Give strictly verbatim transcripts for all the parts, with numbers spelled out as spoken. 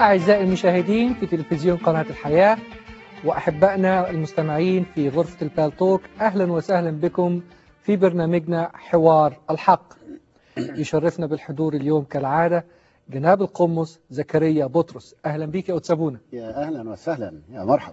أعزائي المشاهدين في تلفزيون قناة الحياة وأحبائنا المستمعين في غرفة البالتوك، أهلا وسهلا بكم في برنامجنا حوار الحق. يشرفنا بالحضور اليوم كالعادة جناب القمص زكريا بطرس. أهلا بك يا أتسابونا. يا أهلا وسهلا، يا مرحب.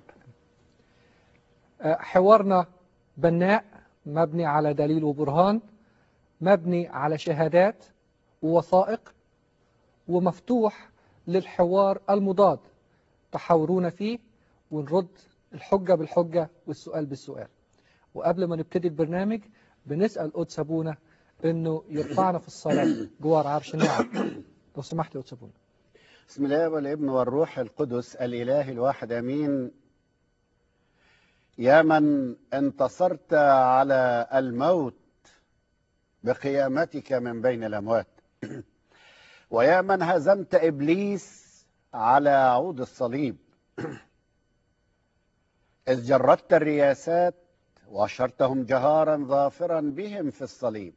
حوارنا بناء، مبني على دليل وبرهان، مبني على شهادات ووثائق، ومفتوح للحوار المضاد. تحاورونا فيه ونرد الحجة بالحجة والسؤال بالسؤال. وقبل ما نبتدي البرنامج بنسأل قدس أبونا إنه يرفعنا في الصلاة جوار عرش النعم. لو سمحت يا قدس أبونا. بسم الله والابن والروح القدس الإله الواحد آمين. يا من انتصرت على الموت بقيامتك من بين الأموات، ويا من هزمت إبليس على عود الصليب، إذ جردت الرياسات وأشرتهم جهارا ظافرا بهم في الصليب،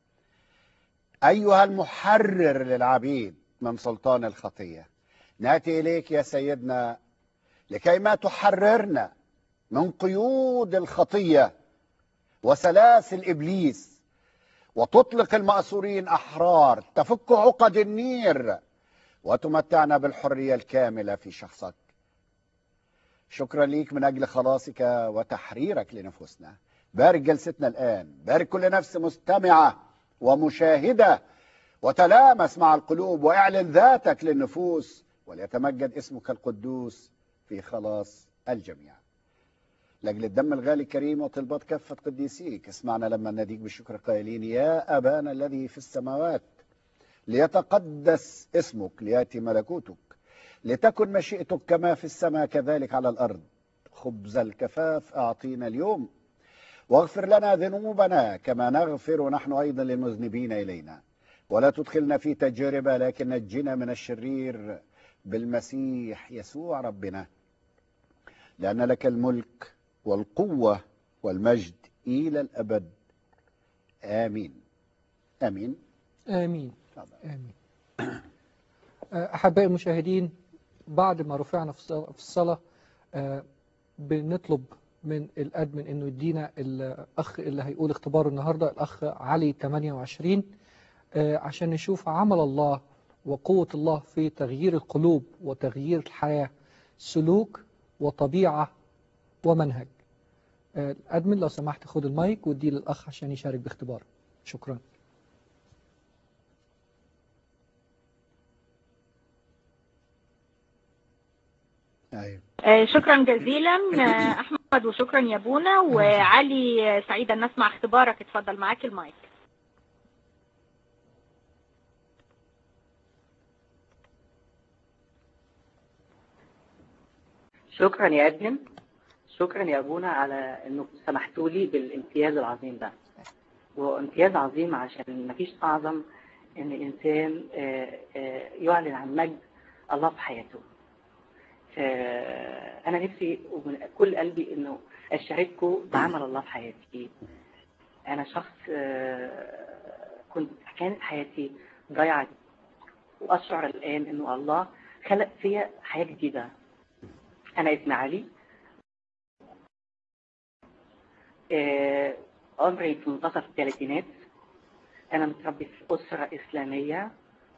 أيها المحرر للعبيد من سلطان الخطية، نأتي إليك يا سيدنا لكي ما تحررنا من قيود الخطية وسلاسل إبليس، وتطلق المأسورين أحرار، تفك عقد النير، وتمتعنا بالحرية الكاملة في شخصك. شكرا ليك من أجل خلاصك وتحريرك لنفوسنا. بارك جلستنا الآن، بارك كل نفس مستمعة ومشاهدة، وتلامس مع القلوب واعلن ذاتك للنفوس، وليتمجد اسمك القدوس في خلاص الجميع. لأجل الدم الغالي الكريم وطلبات كافة قديسيك اسمعنا لما نديك بالشكر قائلين: يا أبانا الذي في السماوات، ليتقدس اسمك، ليأتي ملكوتك، لتكن مشيئتك كما في السماء كذلك على الأرض. خبز الكفاف أعطينا اليوم، واغفر لنا ذنوبنا كما نغفر نحن أيضا للمذنبين إلينا، ولا تدخلنا في تجربة لكن نجنا من الشرير بالمسيح يسوع ربنا، لأن لك الملك والقوة والمجد إلى الأبد. آمين آمين آمين آمين. أحبائي المشاهدين، بعد ما رفعنا في الصلاة بنطلب من الأدمن إنه يدينا الأخ اللي هيقول اختباره النهاردة، الأخ علي ثمانية وعشرين، عشان نشوف عمل الله وقوة الله في تغيير القلوب وتغيير الحياة، سلوك وطبيعة ومنهج. الأدمن لو سمحت خد المايك ودي للأخ عشان يشارك باختباره. شكرا. أيوة. آه شكرا جزيلا آه أحمد، وشكرا يا بونا. وعلي سعيدة أن نسمع اختبارك. اتفضل معاك المايك. شكرا يا أدمن، شكرا يا أبونا على أنه سمحتوا لي بالامتياز العظيم ده. وامتياز عظيم عشان مفيش أعظم أن إنسان يعلن عن مجد الله في حياته. أنا نفسي ومن كل قلبي أنه أشارككم بعمل الله في حياتي. أنا شخص كنت كانت حياتي ضيعت، وأشعر الآن أنه الله خلق فيها حياة جديدة. أنا اسمي علي، عمري في منتصف الثلاثينات. أنا متربي في أسرة إسلامية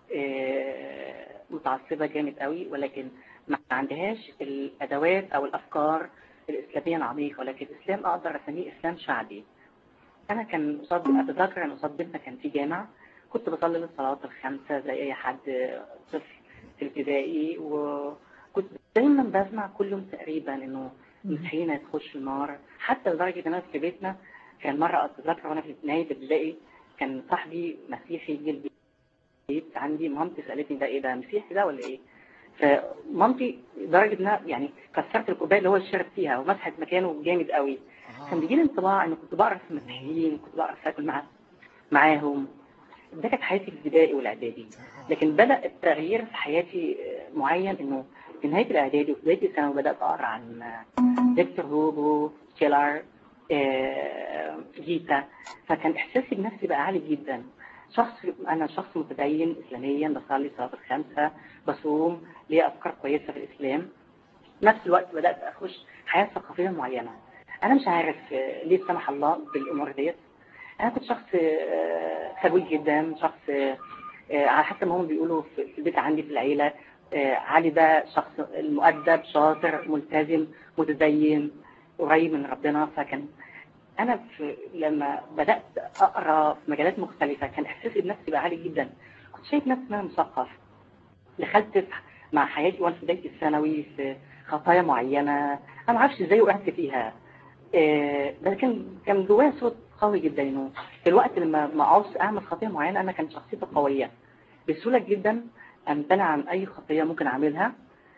متعصبة جامد قوي، ولكن ما عندهاش الأدوات أو الأفكار الإسلامية العميقة، ولكن الإسلام أقدر أسميه إسلام شعبي. أنا كان قصاد أتذكر أن قصاد بيتنا كان في جامع، كنت بصلي للصلوات الخمسة زي أي حد طفل في الابتدائي، وكنت دايما بسمع كل يوم تقريبا إنه المسيحيين هتخش النار. حتى لدرجة إن أنا في بيتنا كان مرة أتذكر وأنا في نهاية الابتدائي كان صاحبي مسيحي جه البيت عندي، مامتي سألتني ده إيه، ده مسيحي ده ولا إيه؟ فمامتي لدرجة إنها يعني كسرت الكوباية اللي هو الشرب فيها ومسحت مكانه جامد قوي. كان بيجي لي انطباع إن كنت بقرا في المسيحيين، كنت بقرا أكل مع معاهم. ده كانت حياتي في الابتدائي والإعدادي. لكن بدأ التغيير في حياتي معين إنه في نهاية الإعدادي وفي بداية الثانوي بدأت أقرأ عن فيكتور هوغو، تشيلر، جيتا. فكان إحساسي بنفسي بقى عالي جدا. شخص انا شخص متدين اسلاميا، بصلي صلاه الخمسه، بصوم، ليا افكار كويسه في الاسلام. في نفس الوقت بدات اخش حياه ثقافيه معينه. انا مش عارف ليه سمح الله بالامور ديت. انا كنت شخص خجول جدا، شخص على حسب ما هم بيقولوا في البيت عندي في العيله علي ده شخص مؤدب شاطر ملتزم متدين قريب من ربنا. فكان انا في لما بدات اقرا في مجالات مختلفه كان احساسي بنفسي بقى عالي جدا. كنت شايف نفسي ان انا مثقف. دخلت مع حياتي وانا في بدايه الثانوي في خطايا معينه انا ما اعرفش ازاي وقعت فيها. إيه لكن كان جوايا صوت قوي جدا انه في الوقت لما ما عاوز اعمل خطيه معينه انا كانت شخصيتي قويه بسهوله جدا امتنع عن اي خطيه ممكن اعملها.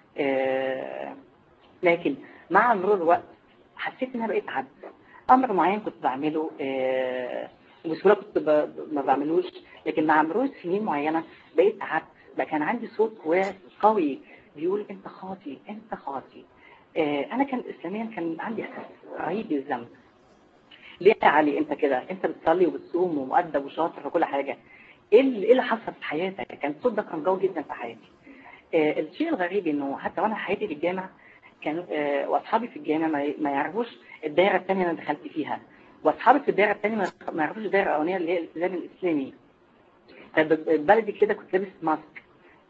إيه لكن مع مرور الوقت حسيت ان انا بقيت عبد. امر معين كنت بعمله إيه بسهوله كنت ب... ما بعملوش، لكن مع مرور سنين معينه بقيت عبد. بقى كان عندي صوت قوي بيقول انت خاطي انت خاطي. إيه انا كان اسلاميا كان عندي احساس رهيب بالذنب. ليه يا علي انت كده؟ انت بتصلي وبتصوم ومؤدب وشاطر وكل حاجه، ايه اللي, إيه اللي حصل في حياتك؟ كان الصوت ده كان قوي جدا في حياتي. آه الشيء الغريب انه حتى وانا حياتي في الجامعه كانوا آه واصحابي في الجامعه ما, ما يعرفوش الدائره الثانيه اللي انا دخلت فيها، واصحابي في الدائره الثانيه ما يعرفوش الدائره الاولانيه اللي هي الالتزام الاسلامي. بلدي كده كنت لابس ماسك.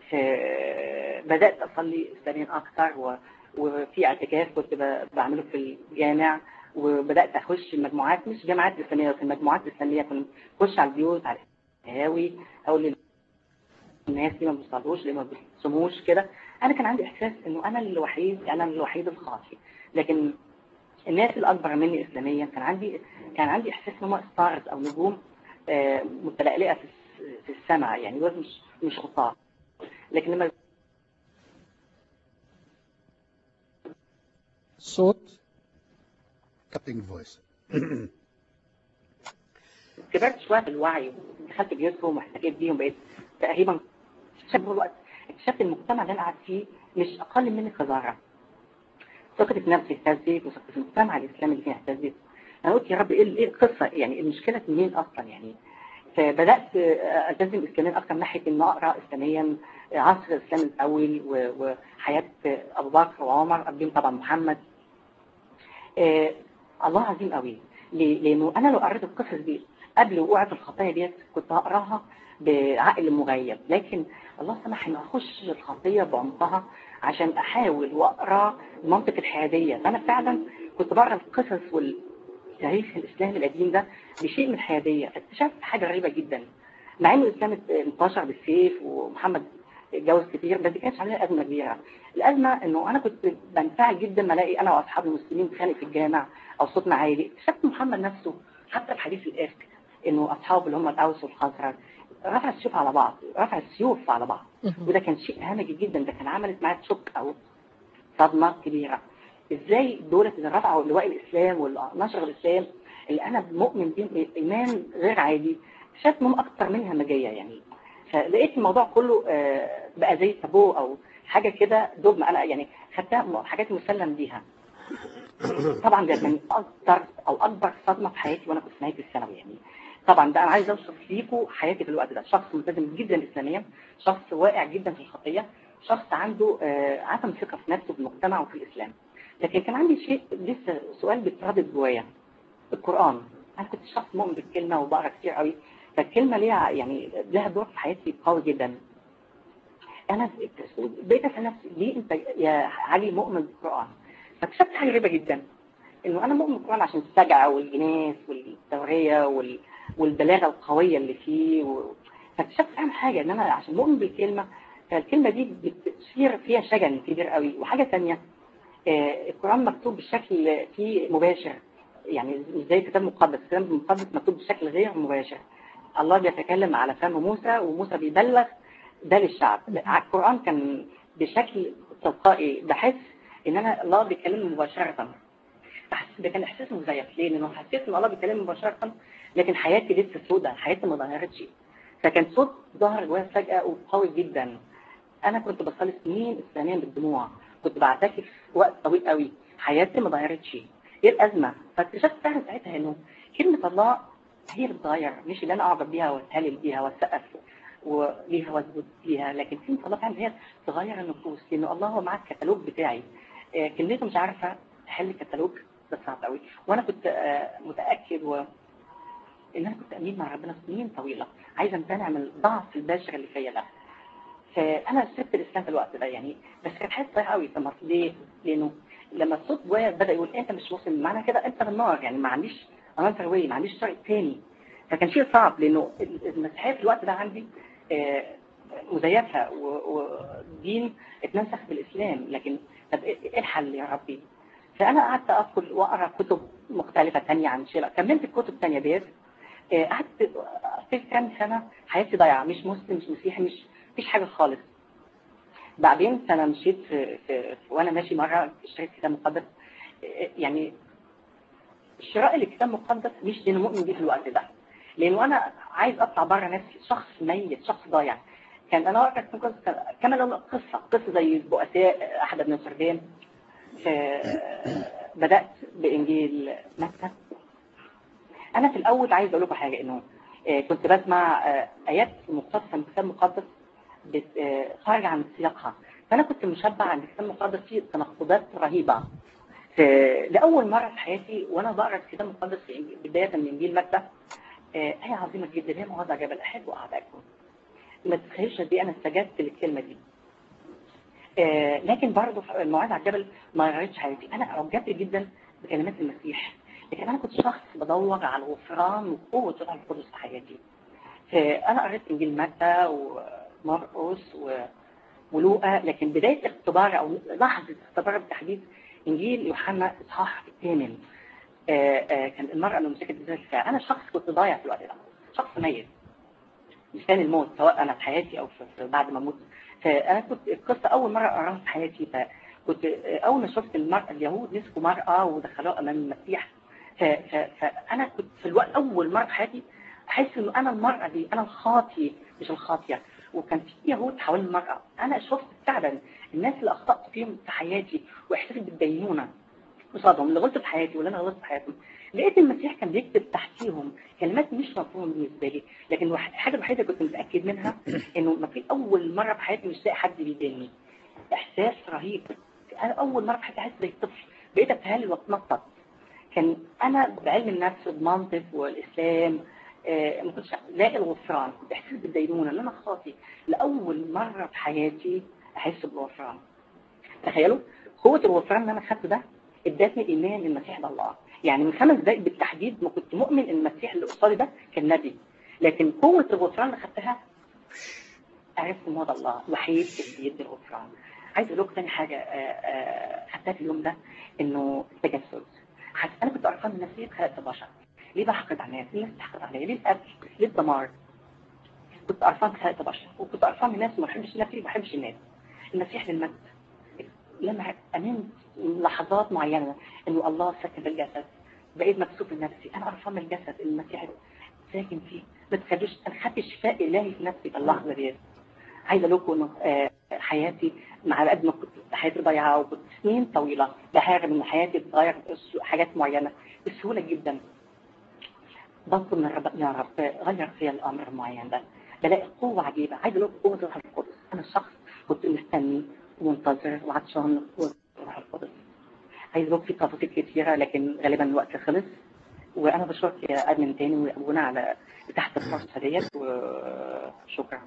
آه بدات اصلي اسلاميا اكثر و وفي اعتكاف كنت بعمله في الجامع، وبدات اخش المجموعات مش جامعات اسلاميه في المجموعات الاسلاميه. كنت بخش على البيوت على القهاوي اقول للناس اللي ما بيصلوش اللي ما بيصوموش كده. انا كان عندي احساس انه انا الوحيد انا الوحيد الخاطئ، لكن الناس الاكبر مني اسلاميا كان عندي كان عندي احساس ان هم ستارز او نجوم آه متلألئه في السماء، يعني دول مش مش خطاة. لكن لما الصوت كابتنج فويس كبرت شويه في الوعي ودخلت بيوتهم واحتكيت بيهم بقيت تقريبا اكتشفت الوقت اكتشفت المجتمع اللي انا قاعد فيه مش اقل مني قذاره. ثقتي في نفسي اهتزت وثقتي في المجتمع الاسلامي اللي فيه اهتزت. انا قلت يا رب ايه ايه القصه؟ يعني المشكله منين اصلا؟ يعني فبدات التزم اسلاميا اكثر من ناحيه ان اقرا اسلاميا عصر الاسلام الاول وحياه ابو بكر وعمر قبلهم طبعا محمد. آه الله عظيم قوي. ليه؟ لانه انا لو قريت القصص دي قبل وقوع الخطايا ديت كنت هقراها بعقل مغيب، لكن الله سمح ان اخش الخطيه بعمقها عشان احاول واقرا المنطق الحياديه. فانا فعلا كنت بقرا القصص والتاريخ الاسلامي القديم ده بشيء من الحياديه. اكتشفت حاجه غريبه جدا، مع انه الاسلام انتشر بالسيف ومحمد اتجوز كتير بس دي كانتش عليها ازمه كبيره. الازمه انه انا كنت بنفعل جدا ما الاقي انا واصحابي المسلمين بنتخانق في الجامع او صوتنا عالي. اكتشفت محمد نفسه حتى في حديث الافك انه اصحابه اللي هم الاوس والخزرج رفع السيوف على بعض رفع السيوف على بعض وده كان شيء همجي جدا. ده كان عملت معايا شوك او صدمه كبيره. ازاي دولة اللي رفعوا لواء الاسلام ونشر الاسلام اللي انا مؤمن بيه ايمان غير عادي اكتشفت انهم اكتر منها همجيه. يعني فلقيت الموضوع كله بقى زي تابو او حاجه كده دوب انا يعني خدتها حاجات مسلم بيها. طبعا ده كان اكتر او اكبر صدمه في حياتي وانا كنت في نهايه الثانوي. يعني طبعا ده انا عايز اوصف ليكم حياتي في الوقت ده. شخص ملتزم جدا اسلاميا، شخص واقع جدا في الخطيه، شخص عنده عدم ثقه في نفسه في المجتمع وفي الاسلام. لكن كان عندي شيء لسه سؤال بيتردد جوايا. القران انا كنت شخص مؤمن بالكلمه وبقرا كتير قوي، فالكلمه ليها يعني لها دور في حياتي قوي جدا. انا بقيت اسال نفسي ليه انت يا علي مؤمن بالقران؟ فاكتشفت حاجه غريبه جدا انه انا مؤمن بالقران عشان السجع والجناس والتوريه وال... والبلاغه القويه اللي فيه و... فاكتشفت اهم حاجه ان انا عشان مؤمن بالكلمه فالكلمه دي بتصير فيها شجن كبير قوي. وحاجه ثانيه آه القران مكتوب بشكل فيه مباشر، يعني مش زي الكتاب المقدس. الكتاب المقدس مكتوب بشكل غير مباشر. الله بيتكلم على فم موسى وموسى بيبلغ ده للشعب. القرآن كان بشكل تلقائي بحس ان انا الله بيكلمني مباشرة. ده كان احساس مزيف. ليه؟ لانه حسيت ان الله بيكلمني مباشرة لكن حياتي لسه سوداء، حياتي ما ظهرتش. فكان صوت ظهر جوايا فجأة وقوي جدا. انا كنت بصلي سنين اسلاميا بالدموع، كنت بعتكف وقت طويل قوي، حياتي ما ظهرتش. ايه الازمه؟ فاكتشفت فعلا ساعتها انه كلمه الله هي اللي بتغير، مش اللي انا اعجب بيها واتهلل بيها واسقف وليها واسجد ليها، لكن في الله فعلا هي تغير النفوس، لانه الله هو معاك الكتالوج بتاعي. آه كلمته مش عارفه تحل الكتالوج، ده صعب قوي. وانا كنت آه متاكد و ان انا كنت امين مع ربنا سنين طويله، عايزه امتنع من الضعف البشري اللي فيا ده. فانا سبت الاسلام في الوقت ده يعني، بس كانت حاجه صعبه قوي. طب ليه؟ لانه لما الصوت جوايا بدا يقول انت مش مسلم، معنى كده انت بالنار، يعني ما عنديش انذر واي، ما عنديش طريق تاني. فكان شيء صعب، لانه المسيحيه في الوقت ده عندي مزيفه ودين اتنسخ بالاسلام، لكن طب ايه الحل يا ربي؟ فانا قعدت ادخل واقرا كتب مختلفه ثانيه عن شيء، كملت الكتب الثانيه ديت. قعدت في كام سنه حياتي ضايعه، مش مسلم مش مسيحي مش مفيش حاجه خالص. بعدين انا مشيت في, في, في وانا ماشي مره اشتريت كتاب مقدس. يعني شراء الكتاب المقدس مش لانه مؤمن بيه في الوقت ده، لانه انا عايز اطلع بره نفسي، شخص ميت شخص ضايع. كان انا وقت كمان لو قصه قصه زي البؤساء احد ابن سردان. بدات بانجيل متى. انا في الاول عايز اقول لكم حاجه، انه كنت بسمع ايات مقتبسه من الكتاب المقدس خارج عن سياقها، فانا كنت مشبع ان الكتاب المقدس فيه تناقضات رهيبه. لاول مره في حياتي وانا بقرا الكتاب المقدس في بدايه من انجيل متى، ايه عظيمه جدا، هي مواضع جبل احب واعدائكم. ما تتخيلش قد ايه انا استجبت للكلمه دي. لكن برضه الموعظه على الجبل ما غيرتش حياتي. انا اعجبت جدا بكلمات المسيح، لكن انا كنت شخص بدور على الغفران وقوه الروح القدس في حياتي. فانا قريت انجيل متى ومرقس ولوقا، لكن بدايه الاختبار او لحظه اختبار بالتحديد انجيل يوحنا اصحاح الثامن. كان المراه اللي مسكت بذات الفعل. انا شخص كنت ضايع في الوقت ده، شخص ميت مستني الموت، سواء انا في حياتي او في بعد ما اموت. فانا كنت القصه اول مره اقراها في حياتي، فكنت اول ما شفت المراه اليهود مسكوا مراه ودخلوها امام المسيح، فانا كنت في الوقت اول مره في حياتي احس انه انا المراه دي، انا الخاطي مش الخاطيه. وكان في يهود حوالين المراه. انا شفت فعلا الناس اللي اخطات فيهم في حياتي واحساسي بالدينونه قصادهم، اللي غلطت في حياتي واللي انا غلطت في حياتهم. لقيت المسيح كان بيكتب تحتيهم كلمات مش مفهومه بالنسبه لي، لكن الحاجه الوحيده كنت متاكد منها انه ما في اول مره في حياتي مش لاقي حد بيديني. احساس رهيب. انا اول مره في حياتي احس زي طفل، بقيت اتهلل واتنطط. كان انا بعلم النفس والمنطق والاسلام آه ما كنتش لاقي الغفران، كنت احس بالدينونه ان انا خاطي. لاول مره في حياتي احس بالغفران. تخيلوا قوه الغفران اللي انا خدته ده ادتني ايمان ان المسيح ده الله. يعني من خمس دقائق بالتحديد ما كنت مؤمن ان المسيح اللي قصادي ده كان نبي، لكن قوه الغفران اللي خدتها عرفت ان هو ده الله الوحيد اللي بيدي الغفران. عايز اقول لكم ثاني حاجه خدتها في اليوم ده، انه التجسد. انا كنت قرفان من نفسي خلقت بشر، ليه بحقد على الناس؟ ليه الناس بتحقد عليا؟ ليه القتل؟ ليه الدمار؟ كنت قرفان خلقت بشر، وكنت قرفان من الناس وما بحبش نفسي وما بحبش الناس. المسيح للمجد لما امنت لحظات معينه انه الله ساكن في الجسد، بقيت مكسوف لنفسي. انا قرفان من الجسد المسيح ساكن فيه، ما تخلوش انا خدت شفاء الهي في نفسي في اللحظه دي. عايزه اقول لكم انه حياتي مع قد ما كنت حياتي ضايعه وكنت سنين طويله بحارب ان حياتي تتغير حاجات معينه بسهوله جدا. بطلب من الرب يا رب غير فيا الامر المعين ده، بلاقي قوه عجيبه. عايزه اقول لكم قوه الروح القدس. انا شخص كنت مستني ومنتظر وعطشان قوه الروح القدس. عايز اقول في تفاصيل كتيره لكن غالبا الوقت خلص، وانا بشكرك يا ادمن تاني وابونا على تحت الفرصه ديت، وشكرا.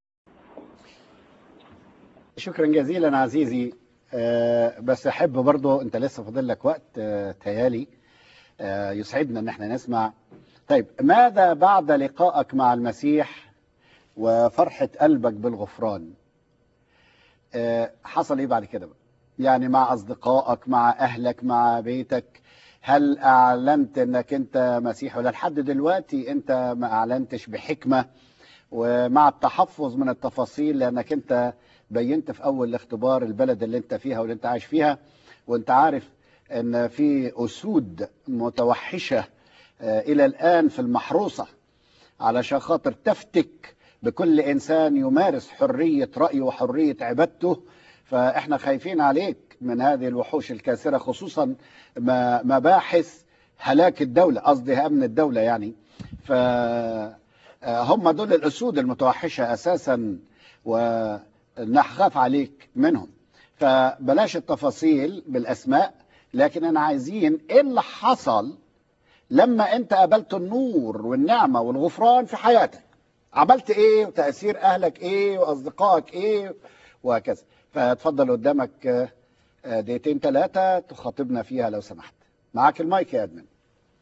شكرا جزيلا عزيزي. أه بس احب برضو انت لسه فاضل لك وقت أه تيالي أه يسعدنا ان احنا نسمع. طيب ماذا بعد لقائك مع المسيح وفرحة قلبك بالغفران؟ أه حصل ايه بعد كده بقى؟ يعني مع اصدقائك، مع اهلك، مع بيتك، هل اعلنت انك انت مسيحي ولا لحد دلوقتي انت ما اعلنتش بحكمة ومع التحفظ من التفاصيل، لانك انت بينت في اول الاختبار البلد اللي انت فيها واللي انت عايش فيها، وانت عارف ان في اسود متوحشة الى الان في المحروسة علشان خاطر تفتك بكل انسان يمارس حرية رأيه وحرية عبادته. فاحنا خايفين عليك من هذه الوحوش الكاسرة، خصوصا مباحث هلاك الدولة، قصدي امن الدولة يعني. فهم دول الأسود المتوحشة أساسا ونخاف عليك منهم. فبلاش التفاصيل بالأسماء، لكن أنا عايزين إيه اللي حصل لما أنت قابلت النور والنعمة والغفران في حياتك. عملت إيه، وتأثير أهلك إيه، وأصدقائك إيه، وهكذا. فتفضل قدامك دقيقتين ثلاثة تخاطبنا فيها لو سمحت. معاك المايك يا أدمن.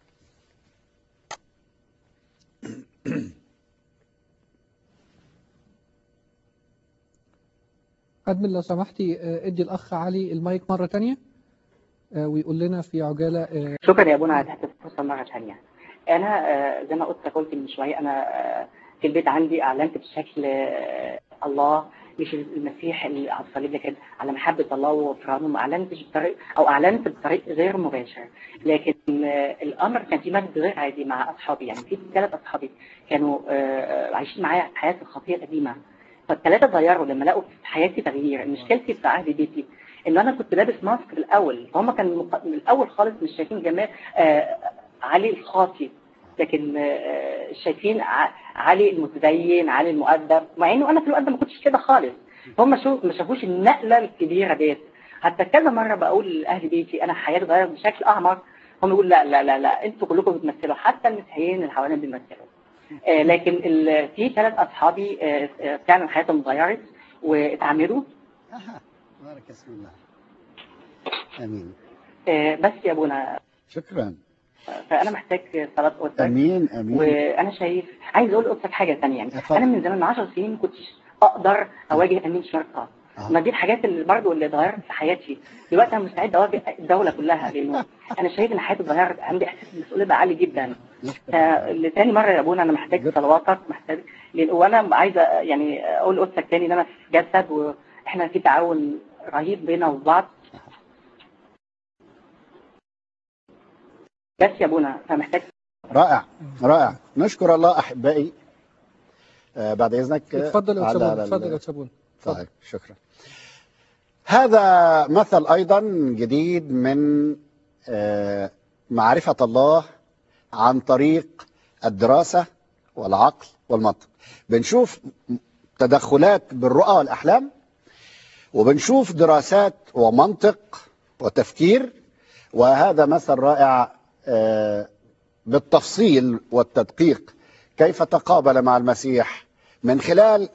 أدمن لو سمحتي ادي الأخ علي المايك مرة تانية ويقول لنا في عجالة. شكرا يا ابونا على تحت الفرصة مرة تانية. أنا زي ما قلت قلت من شوية، أنا في البيت عندي أعلنت بشكل الله مش المسيح اللي على الصليب، لكن على محبة الله وغفرانه. ما أعلنتش بطريق أو أعلنت بطريق غير مباشر، لكن الأمر كان في مجد غير عادي مع أصحابي. يعني في ثلاث أصحابي كانوا عايشين معايا حياة الخطية القديمة، فالثلاثة اتغيروا لما لقوا في حياتي تغيير. مشكلتي في عهد بيتي إن أنا كنت لابس ماسك في الأول، فهم كانوا من الأول خالص مش شايفين جمال علي الخاطي، لكن شايفين علي المتدين، علي المؤدب، مع انه انا في الوقت ما كنتش كده خالص. هم شو ما شافوش النقله الكبيره ديت. حتى كذا مره بقول لاهل بيتي انا حياتي اتغيرت بشكل اعمق، هم يقولوا لا لا لا لا انتوا كلكم بتمثلوا، حتى المسيحيين اللي حوالينا بيمثلوا. آه لكن في ثلاث اصحابي آه فعلا حياتهم اتغيرت واتعمدوا. اها بارك اسم الله. امين. آه بس يا ابونا شكرا. فانا محتاج صلاه قدسك. امين امين. وانا شايف عايز اقول لقدسك حاجه ثانيه. يعني انا من زمان من عشر سنين ما كنتش اقدر اواجه امين شرطه. آه. ما دي الحاجات اللي برضه اللي اتغيرت في حياتي. دلوقتي انا مستعد اواجه الدوله كلها، لانه انا شايف ان حياتي اتغيرت، عندي احساس بالمسؤوليه بقى عالي جدا. فلتاني مره يا ابونا انا محتاج صلواتك، محتاج لان وانا عايزه يعني اقول لقدسك تاني ان انا في جسد واحنا في تعاون رهيب بينا وبعض. بس يا ابونا فمحتاج. رائع رائع. نشكر الله احبائي. آه بعد اذنك اتفضل يا اتسابون. اتفضل يا اتسابون. طيب شكرا. هذا مثل ايضا جديد من آه معرفه الله عن طريق الدراسه والعقل والمنطق. بنشوف تدخلات بالرؤى والاحلام، وبنشوف دراسات ومنطق وتفكير. وهذا مثل رائع آه بالتفصيل والتدقيق كيف تقابل مع المسيح من خلال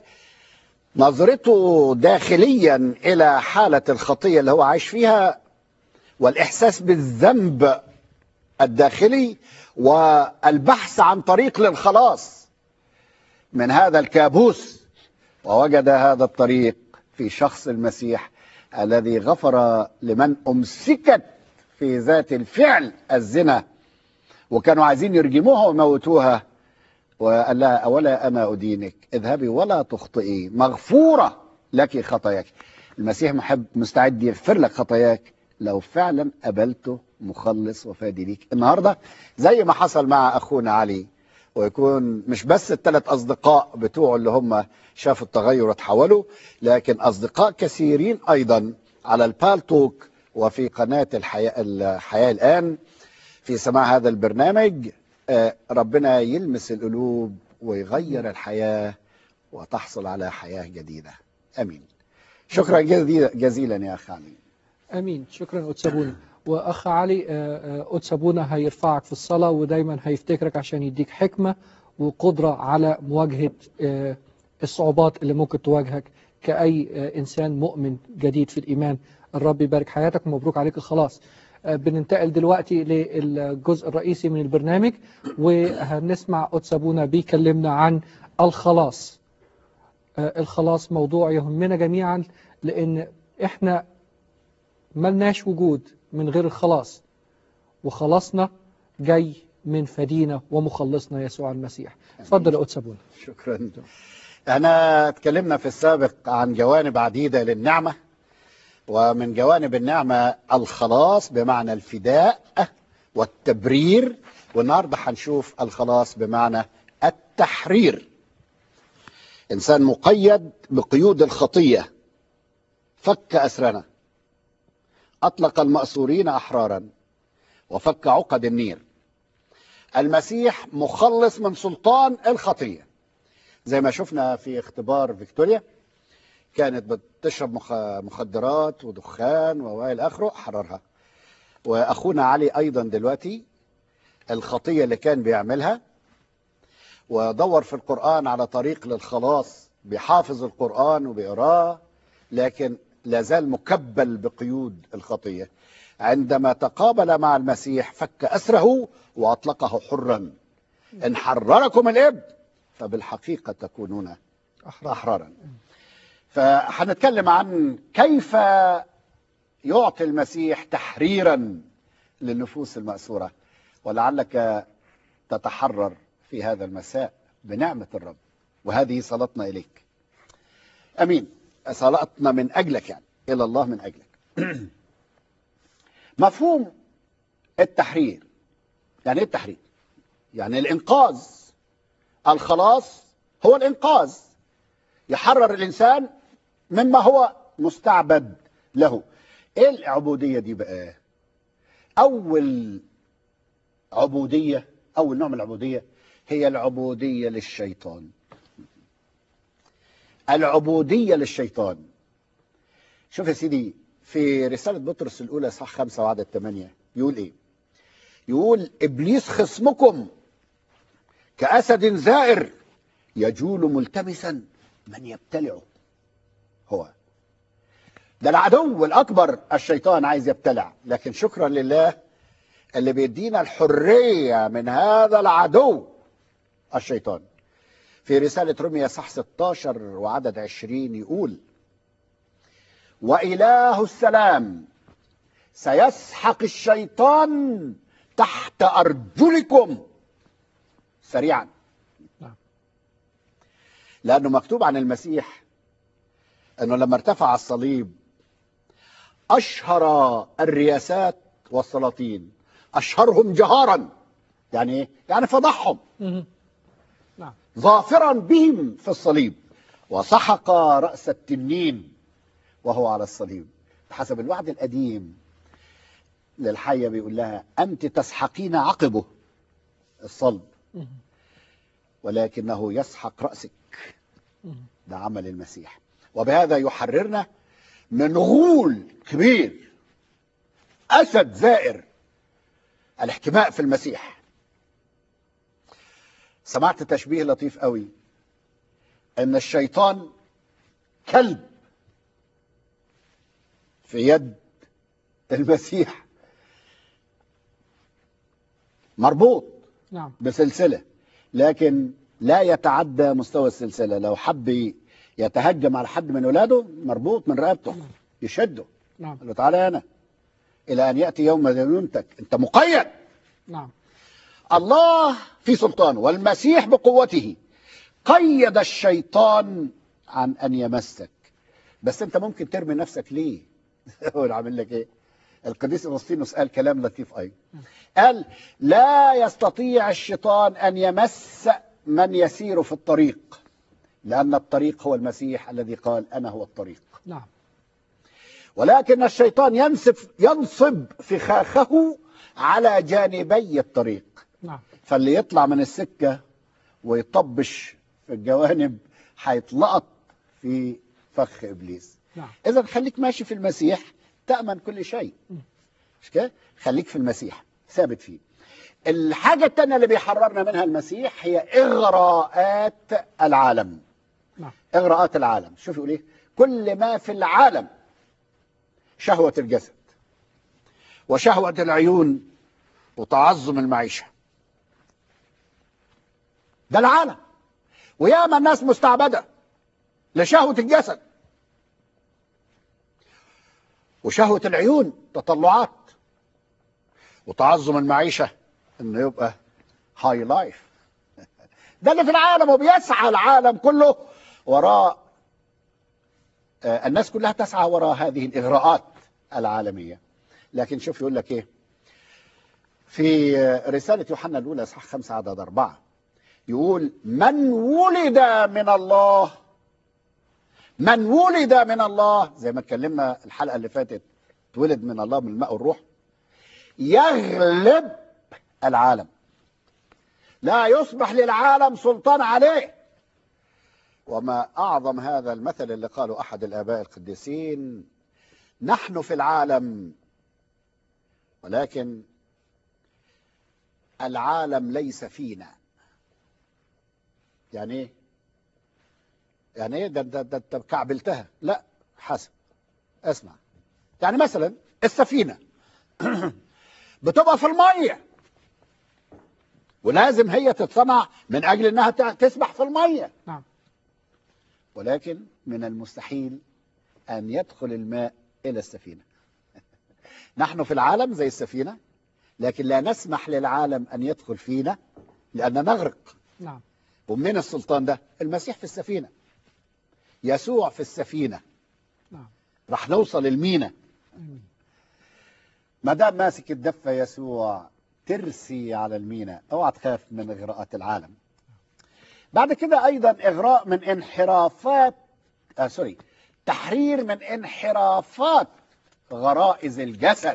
نظرته داخليا إلى حالة الخطية اللي هو عايش فيها، والإحساس بالذنب الداخلي، والبحث عن طريق للخلاص من هذا الكابوس. ووجد هذا الطريق في شخص المسيح الذي غفر لمن أمسكت في ذات الفعل الزنا، وكانوا عايزين يرجموها ويموتوها، وقال لها أولا أنا أدينك، اذهبي ولا تخطئي، مغفورة لك خطاياك. المسيح محب مستعد يغفر لك خطاياك لو فعلا قبلته مخلص وفادي ليك النهاردة، زي ما حصل مع أخونا علي. ويكون مش بس الثلاث أصدقاء بتوعه اللي هم شافوا التغير وتحولوا، لكن أصدقاء كثيرين أيضا على البالتوك وفي قناة الحياة, الحياة الآن في سماع هذا البرنامج. ربنا يلمس القلوب ويغير الحياة وتحصل على حياة جديدة. أمين. شكرا جزيلا يا أخ علي. أمين. شكرا أتسابونا. وأخ علي أتسابونا هيرفعك في الصلاة ودايما هيفتكرك عشان يديك حكمة وقدرة على مواجهة الصعوبات اللي ممكن تواجهك كأي إنسان مؤمن جديد في الإيمان. الرب يبارك حياتك ومبروك عليك الخلاص. بننتقل دلوقتي للجزء الرئيسي من البرنامج، وهنسمع أتسابونا بيكلمنا عن الخلاص. الخلاص موضوع يهمنا جميعا، لأن إحنا ملناش وجود من غير الخلاص، وخلاصنا جاي من فدينا ومخلصنا يسوع المسيح. اتفضل يا أتسابونا. شكرا. احنا اتكلمنا في السابق عن جوانب عديدة للنعمة، ومن جوانب النعمة الخلاص بمعنى الفداء والتبرير، والنهاردة هنشوف الخلاص بمعنى التحرير. إنسان مقيد بقيود الخطية فك أسرنا، أطلق المأسورين أحرارا، وفك عقد النير. المسيح مخلص من سلطان الخطية. زي ما شفنا في اختبار فيكتوريا، كانت بتشرب مخدرات ودخان وإلى آخره، حررها. وأخونا علي أيضا دلوقتي الخطية اللي كان بيعملها ودور في القرآن على طريق للخلاص، بيحافظ القرآن وبيقراه، لكن لازال مكبل بقيود الخطية. عندما تقابل مع المسيح فك أسره وأطلقه حرا. إن حرركم الإبن فبالحقيقة تكونون أحرارا. فهنتكلم عن كيف يعطي المسيح تحريرا للنفوس المأسورة، ولعلك تتحرر في هذا المساء بنعمة الرب. وهذه صلاتنا إليك. أمين. صلاتنا من أجلك، يعني إلى الله من أجلك. مفهوم التحرير، يعني إيه التحرير؟ يعني الإنقاذ. الخلاص هو الإنقاذ، يحرر الإنسان مما هو مستعبد له. إيه العبودية دي بقى؟ أول عبودية، أول نوع من العبودية هي العبودية للشيطان. العبودية للشيطان. شوف يا سيدي، في رسالة بطرس الأولى صح خمسة وعدد ثمانية يقول إيه؟ يقول إبليس خصمكم كأسد زائر يجول ملتمسا من يبتلعه. هو ده العدو الأكبر، الشيطان عايز يبتلع، لكن شكرا لله اللي بيدينا الحرية من هذا العدو الشيطان. في رسالة رومية صح ستة عشر وعدد عشرين يقول: وإله السلام سيسحق الشيطان تحت أرجلكم سريعا. لأنه مكتوب عن المسيح أنه لما ارتفع على الصليب أشهر الرياسات والسلاطين، أشهرهم جهارا. يعني إيه؟ يعني فضحهم ظافرا بهم في الصليب، وسحق رأس التنين وهو على الصليب. حسب الوعد القديم للحية بيقول لها: أنت تسحقين عقبه الصلب، ولكنه يسحق رأسك. ده عمل المسيح، وبهذا يحررنا من غول كبير، أسد زائر، الاحتماء في المسيح. سمعت تشبيه لطيف قوي، ان الشيطان كلب في يد المسيح، مربوط نعم بسلسلة، لكن لا يتعدى مستوى السلسلة. لو حب يتهجم على حد من ولاده مربوط من رقبته، يشده، نعم قال له: تعالى هنا إلى أن يأتي يوم دينونتك، أنت مقيد. نعم. الله في سلطانه والمسيح بقوته قيد الشيطان عن أن يمسك. بس أنت ممكن ترمي نفسك ليه؟ هو عامل لك إيه؟ القديس أغسطينوس قال كلام لطيف أيضا، قال: لا يستطيع الشيطان أن يمس من يسير في الطريق، لأن الطريق هو المسيح الذي قال: أنا هو الطريق. نعم. ولكن الشيطان ينصب ينصب فخاخه على جانبي الطريق. نعم. فاللي يطلع من السكة ويطبش في الجوانب هيتلقط في فخ إبليس. نعم. إذا خليك ماشي في المسيح تأمن كل شيء، مش كده؟ خليك في المسيح ثابت فيه. الحاجة الثانية اللي بيحررنا منها المسيح هي إغراءات العالم. نعم. إغراءات العالم. شوف يقول إيه؟ كل ما في العالم، شهوة الجسد وشهوة العيون وتعظم المعيشة. ده العالم، وياما الناس مستعبدة لشهوة الجسد وشهوة العيون، تطلعات، وتعظم المعيشة انه يبقى هاي لايف. ده اللي في العالم، وبيسعى العالم كله وراء، آه الناس كلها تسعى وراء هذه الإغراءات العالمية. لكن شوف يقول لك ايه في رسالة يوحنا الأولى صح خمسة عدد أربعة، يقول: من ولد من الله، من ولد من الله، زي ما اتكلمنا الحلقة اللي فاتت، اتولد من الله من الماء والروح، يغلب العالم. لا يصبح للعالم سلطان عليه. وما أعظم هذا المثل اللي قاله أحد الآباء القديسين: نحن في العالم ولكن العالم ليس فينا. يعني ايه؟ يعني ايه؟ ده ده ده كعبلتها. لا، حسب، اسمع. يعني مثلا السفينة بتبقى في المية، ولازم هي تتصنع من أجل أنها تسبح في المية. نعم. ولكن من المستحيل أن يدخل الماء إلى السفينة. نحن في العالم زي السفينة، لكن لا نسمح للعالم أن يدخل فينا لأن نغرق. نعم. ومن السلطان ده؟ المسيح في السفينة، يسوع في السفينة. نعم. رح نوصل المينا. آمين. ما دام ماسك الدفة يسوع ترسي على المينا، اوعى تخاف من إغراءات العالم. بعد كده أيضا إغراء من انحرافات آه سوري تحرير من انحرافات غرائز الجسد.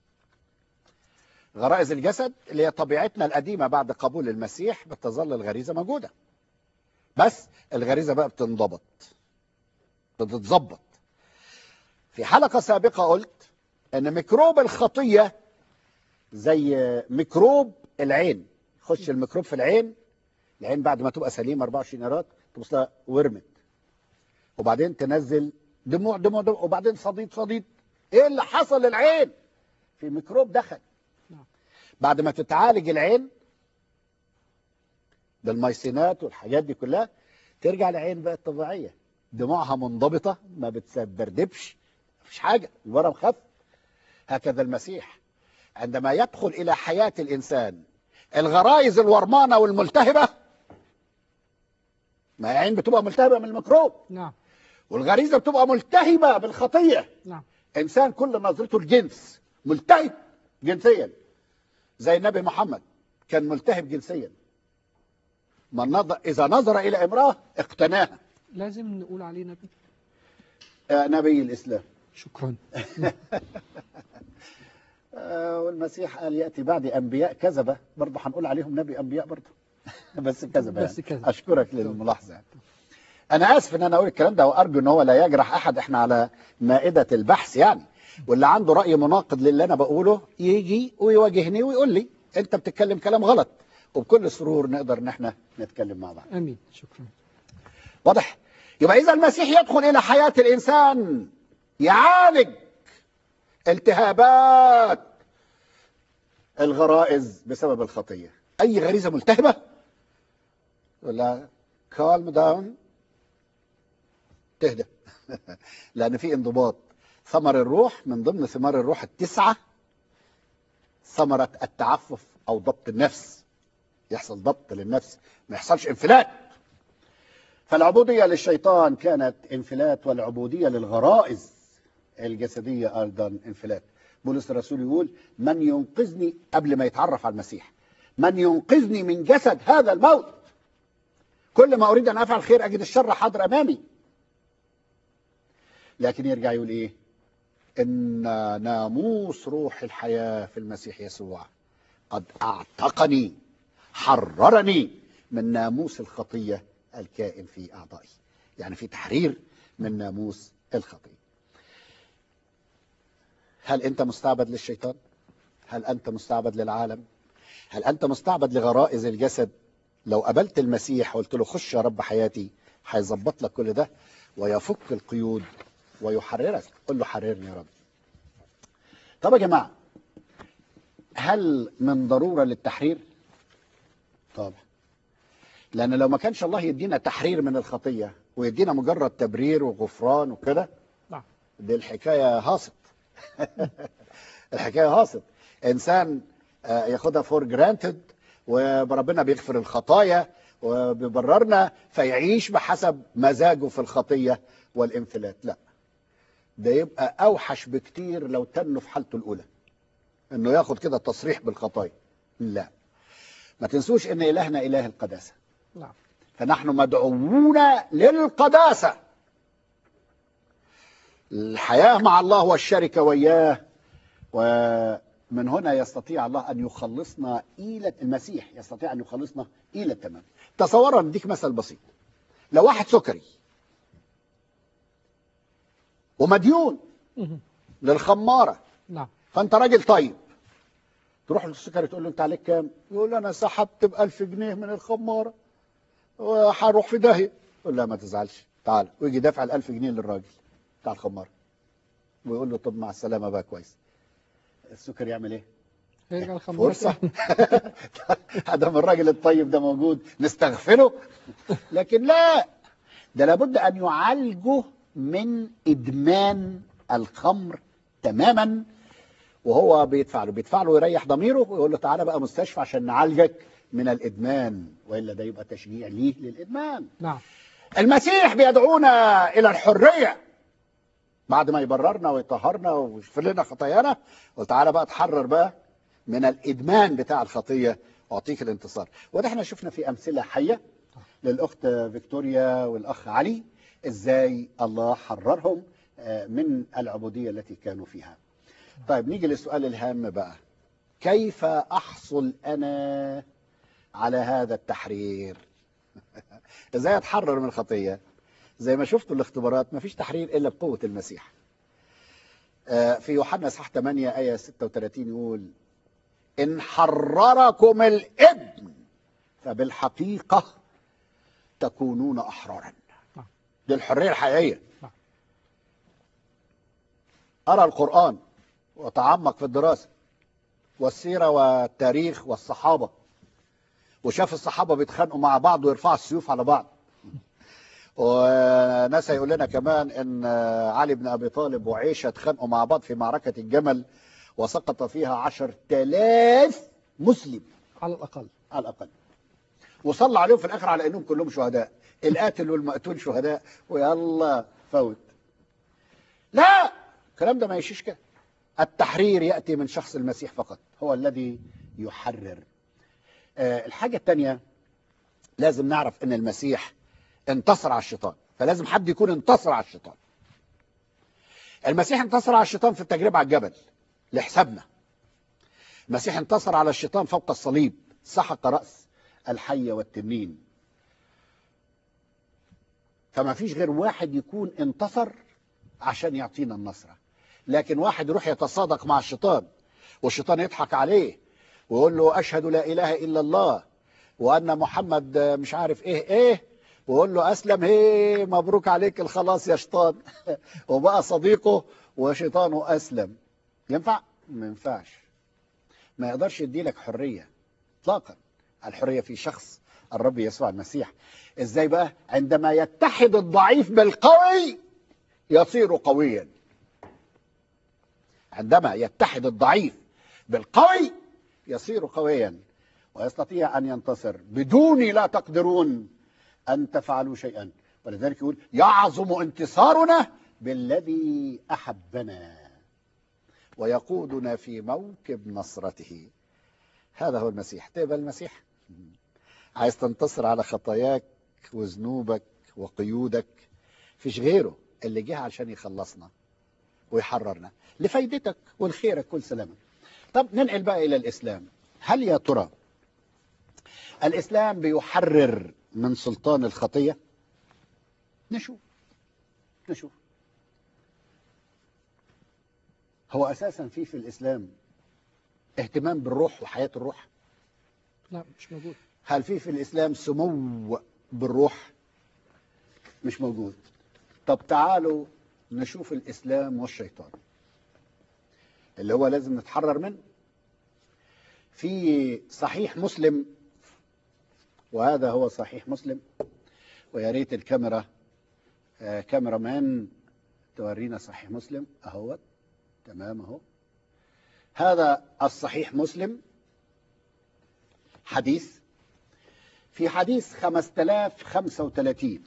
غرائز الجسد اللي هي طبيعتنا القديمة بعد قبول المسيح بتظل الغريزة موجودة، بس الغريزة بقى بتنضبط، بتتظبط. في حلقة سابقة قلت ان ميكروب الخطية زي ميكروب العين. يخش الميكروب في العين، العين بعد ما تبقى سليمة أربعة وعشرين قيراط تبص لها ورمت، وبعدين تنزل دموع دموع دموع، وبعدين صديد صديد. ايه اللي حصل للعين؟ في ميكروب دخل. بعد ما تتعالج العين بالميسينات والحاجات دي كلها، ترجع العين بقت طبيعية، دموعها منضبطة، ما بتبردبش، مفيش حاجة، الورم خف. هكذا المسيح عندما يدخل إلى حياة الإنسان، الغرائز الورمانة والملتهبة، ما العين بتبقى ملتهبة من الميكروب. نعم. والغريزة بتبقى ملتهبة بالخطية. نعم. إنسان كل نظرته الجنس، ملتهب جنسيا، زي النبي محمد كان ملتهب جنسيا. من نظر إذا نظر إلى امرأة اقتناها. لازم نقول عليه نبي. آه نبي الإسلام. شكرا. آه والمسيح قال يأتي بعد أنبياء كذبة، برضه هنقول عليهم نبي أنبياء برضه. بس كذبة بس يعني. كذب. أشكرك للملاحظة يعني. أنا آسف إن أنا أقول الكلام ده، وأرجو إن هو لا يجرح أحد. إحنا على مائدة البحث يعني، واللي عنده رأي مناقض للي أنا بقوله يجي ويواجهني ويقول لي أنت بتتكلم كلام غلط، وبكل سرور نقدر إن إحنا نتكلم مع بعض. امين. شكرا. واضح؟ يبقى إذا المسيح يدخل إلى حياة الإنسان يعالج التهابات الغرائز بسبب الخطية. أي غريزة ملتهبة ولا calm down، تهدى. لأن في انضباط. ثمر الروح من ضمن ثمار الروح التسعة ثمرة التعفف أو ضبط النفس. يحصل ضبط للنفس، ما يحصلش انفلات. فالعبودية للشيطان كانت انفلات، والعبودية للغرائز الجسدية أيضا انفلات. بولس الرسول يقول من ينقذني، قبل ما يتعرف على المسيح، من ينقذني من جسد هذا الموت. كل ما أريد أن أفعل خير أجد الشر حاضر أمامي. لكن يرجع يقول إيه؟ إن ناموس روح الحياة في المسيح يسوع قد أعتقني، حررني من ناموس الخطية الكائن في أعضائي. يعني في تحرير من ناموس الخطية. هل أنت مستعبد للشيطان؟ هل أنت مستعبد للعالم؟ هل أنت مستعبد لغرائز الجسد؟ لو قبلت المسيح وقلت له خش يا رب حياتي، هيظبط لك كل ده ويفك القيود ويحررك. قل له حررني يا رب. طب يا جماعة، هل من ضرورة للتحرير؟ طبعا. لأن لو ما كانش الله يدينا تحرير من الخطية ويدينا مجرد تبرير وغفران وكده، نعم، دي الحكاية هاصت. الحكاية هاصت. إنسان ياخدها فور جرانتد، وربنا بيغفر الخطايا وبيبررنا فيعيش بحسب مزاجه في الخطية والانفلات. لا، ده يبقى أوحش بكتير لو تنه في حالته الأولى، إنه ياخد كده تصريح بالخطايا. لا، ما تنسوش إن إلهنا إله القداسة. نعم. فنحن مدعوون للقداسة، الحياة مع الله والشركة وياه، من هنا يستطيع الله أن يخلصنا إلى المسيح يستطيع أن يخلصنا إلى التمام. تصورا نديك مثل بسيط. لو واحد سكري ومديون مهم. للخمارة، نعم. فأنت راجل طيب، تروح للسكري تقول له أنت عليك كام؟ يقول أنا سحبت بألف جنيه من الخمارة وهروح في داهية. يقول لا ما تزعلش، تعال، ويجي دافع الألف جنيه للراجل بتاع الخمارة ويقول له طب مع السلامة بقى كويس. السكري يعمل إيه؟ هيرجع الخمارة فرصة. هذا من الراجل الطيب ده موجود نستغفره. لكن لا، ده لابد أن يعالجه من إدمان الخمر تماما، وهو بيدفع له بيدفع له ويريح ضميره ويقول له تعالى بقى مستشفى عشان نعالجك من الإدمان، وإلا ده يبقى تشجيع ليه للإدمان. نعم. المسيح بيدعونا إلى الحرية بعد ما يبررنا ويطهرنا ويغفر لنا خطايانا، وتعالى بقى تحرر بقى من الإدمان بتاع الخطية وأعطيك الانتصار. وده احنا شفنا في أمثلة حية للأخت فيكتوريا والأخ علي إزاي الله حررهم من العبودية التي كانوا فيها. طيب نيجي للسؤال الهام بقى، كيف أحصل أنا على هذا التحرير؟ إزاي أتحرر من الخطية؟ زي ما شفتوا الاختبارات ما فيش تحرير إلا بقوة المسيح. في يوحنا اصحاح ثمانية آية ستة وثلاثين يقول إن حرركم الابن فبالحقيقة تكونون أحرارا. دي الحرية الحقيقية. أرى القرآن وتعمق في الدراسة والسيرة والتاريخ والصحابة، وشاف الصحابة بيتخانقوا مع بعض ويرفعوا السيوف على بعض. وناس يقول لنا كمان ان علي بن ابي طالب وعيشة اتخانقوا مع بعض في معركة الجمل وسقط فيها عشر تلاف مسلم على الأقل على الأقل، وصلى عليهم في الآخر على أنهم كلهم شهداء، القاتل والمقتول شهداء، ويلا فوت. لا، الكلام ده ما يشيش كده. التحرير يأتي من شخص المسيح فقط، هو الذي يحرر. أه الحاجة الثانية لازم نعرف أن المسيح انتصر على الشيطان، فلازم حد يكون انتصر على الشيطان. المسيح انتصر على الشيطان في التجربة على الجبل لحسابنا. المسيح انتصر على الشيطان فوق الصليب، سحق رأس الحية والتنين. فما فيش غير واحد يكون انتصر عشان يعطينا النصرة. لكن واحد يروح يتصادق مع الشيطان والشيطان يضحك عليه ويقول له أشهد لا إله إلا الله وأن محمد مش عارف إيه إيه، ويقول له أسلم، هي مبروك عليك الخلاص يا شيطان. وبقى صديقه وشيطانه أسلم. ينفع؟ ما ينفعش. ما يقدرش يديلك حرية اطلاقا. الحرية في شخص الرب يسوع المسيح. ازاي بقى؟ عندما يتحد الضعيف بالقوي يصير قويا. عندما يتحد الضعيف بالقوي يصير قويا ويستطيع أن ينتصر. بدوني لا تقدرون أن تفعلوا شيئا. ولذلك يقول يعظم انتصارنا بالذي أحبنا ويقودنا في موكب نصرته. هذا هو المسيح. تقبل المسيح؟ عايز تنتصر على خطاياك وذنوبك وقيودك؟ فيش غيره اللي جه عشان يخلصنا ويحررنا لفايدتك والخيرك كل سلامة. طب ننقل بقى إلى الإسلام. هل يا ترى الإسلام بيحرر من سلطان الخطية؟ نشوف نشوف هو أساسا في في الإسلام اهتمام بالروح وحياة الروح؟ لا، مش موجود. هل في في الإسلام سمو بالروح؟ مش موجود. طب تعالوا نشوف الإسلام والشيطان اللي هو لازم نتحرر منه. في صحيح مسلم، وهذا هو صحيح مسلم، ويا ريت الكاميرا آه كاميرا مان تورينا صحيح مسلم. اهو تمام اهو. هذا الصحيح مسلم حديث في حديث خمسة آلاف وخمسة وثلاثين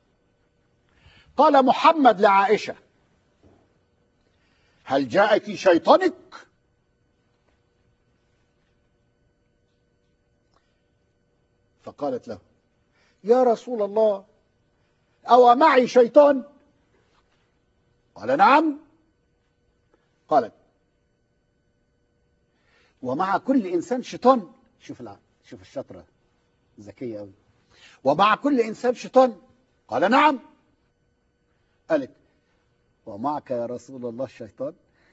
قال محمد لعائشة هل جاءك شيطانك؟ فقالت له يا رسول الله أو معي شيطان؟ قال نعم. قالت ومع كل إنسان شيطان. شوف الع... شوف الشطرة ذكية أوي. ومع كل إنسان شيطان. قال نعم. قالت ومعك يا رسول الله الشيطان.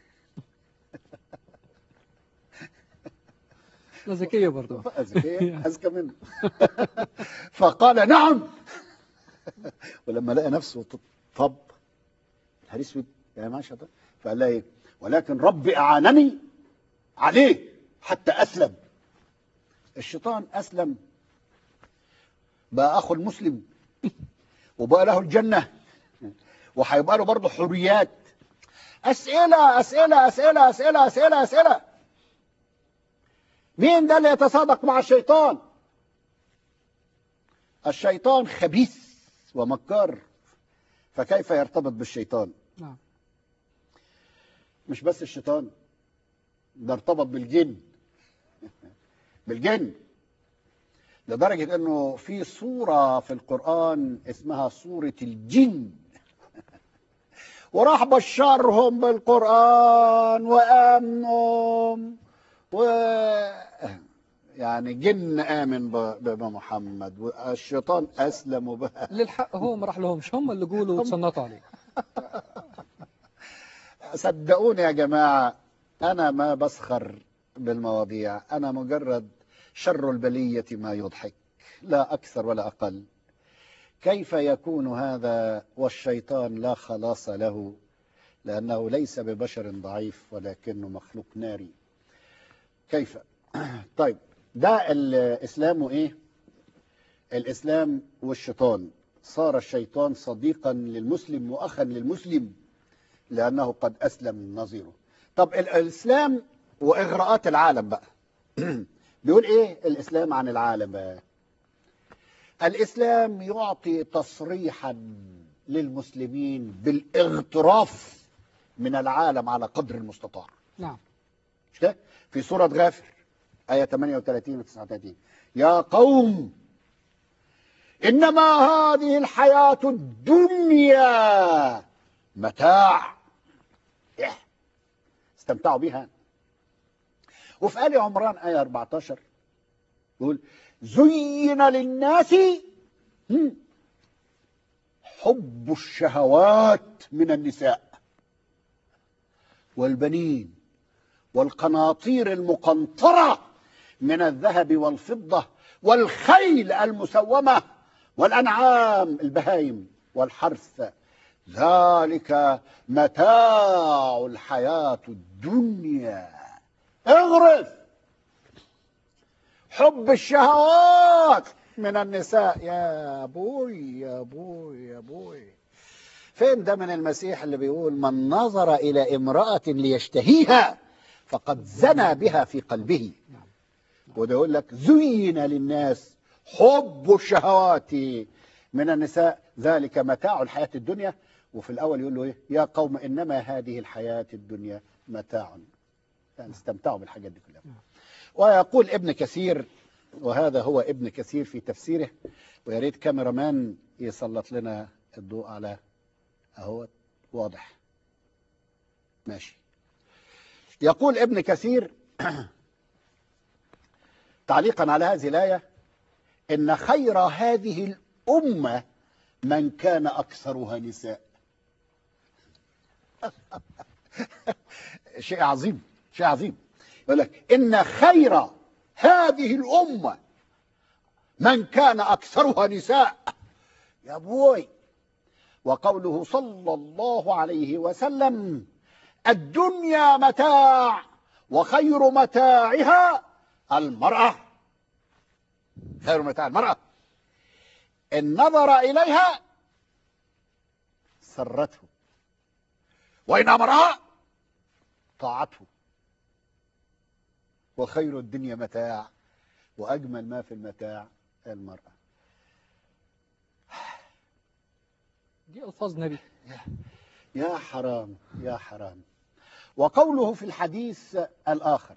لا ذكية برضه. ذكية أذكى منه. فقال نعم. ولما لقى نفسه طب نهار اسود يا ما شيطان، فقال لها ايه؟ ولكن ربي أعانني عليه حتى أسلم. الشيطان أسلم بقى أخو المسلم وبقى له الجنة وهيبقى له برضه حريات. أسئلة أسئلة أسئلة أسئلة أسئلة أسئلة. مين ده اللي يتصادق مع الشيطان؟ الشيطان خبيث ومكار، فكيف يرتبط بالشيطان؟ نعم. مش بس الشيطان، ده ارتبط بالجن. بالجن لدرجة انه في سورة في القرآن اسمها سورة الجن، وراح بشرهم بالقرآن وآمنهم، و يعني جن آمن بمحمد والشيطان أسلم وبقى للحق هو ما راح لهمش، هم اللي قولوا وتصنطوا عليه. صدقوني يا جماعة أنا ما بسخر بالمواضيع، أنا مجرد شر البلية ما يضحك لا أكثر ولا أقل. كيف يكون هذا والشيطان لا خلاص له، لأنه ليس ببشر ضعيف ولكنه مخلوق ناري. كيف؟ طيب ده الإسلام وإيه؟ الإسلام والشيطان. صار الشيطان صديقا للمسلم وأخا للمسلم لأنه قد أسلم نظيره. طب الإسلام وإغراءات العالم بقى بيقول إيه الإسلام عن العالم بقى؟ الإسلام يعطي تصريحا للمسلمين بالاغتراف من العالم على قدر المستطاع. نعم. مش كده؟ في سورة غافر آية ثمانية وثلاثين و تسعة وثلاثين يا قوم إنما هذه الحياة الدنيا متاع استمتعوا بها. وفي آل عمران آية أربعة عشر يقول زين للناس حب الشهوات من النساء والبنين والقناطير المقنطرة من الذهب والفضة والخيل المسومة والأنعام البهايم والحرث ذلك متاع الحياة الدنيا. اغرف حب الشهوات من النساء. يا بوي يا بوي يا بوي، فين ده من المسيح اللي بيقول من نظر إلى امرأة ليشتهيها فقد زنى بها في قلبه؟ وده يقول لك زين للناس حب الشهوات من النساء ذلك متاع الحياة الدنيا. وفي الأول يقول له إيه؟ يا قوم إنما هذه الحياة الدنيا متاع. يعني استمتعوا بالحاجات دي كلها. ويقول ابن كثير، وهذا هو ابن كثير في تفسيره، ويا ريت كاميرامان يسلط لنا الضوء على اهو واضح ماشي. يقول ابن كثير تعليقا على هذه الآية إن خير هذه الأمة من كان أكثرها نساء. شيء عظيم شيء عظيم. يقول لك إن خير هذه الأمة من كان أكثرها نساء. يا بوي. وقوله صلى الله عليه وسلم الدنيا متاع وخير متاعها المرأة. خير متاع المرأة إن نظر إليها سرته وإن أمرها طاعته. وخير الدنيا متاع وأجمل ما في المتاع المرأة. دي ألفاظ نبي. يا حرام يا حرام. وقوله في الحديث الآخر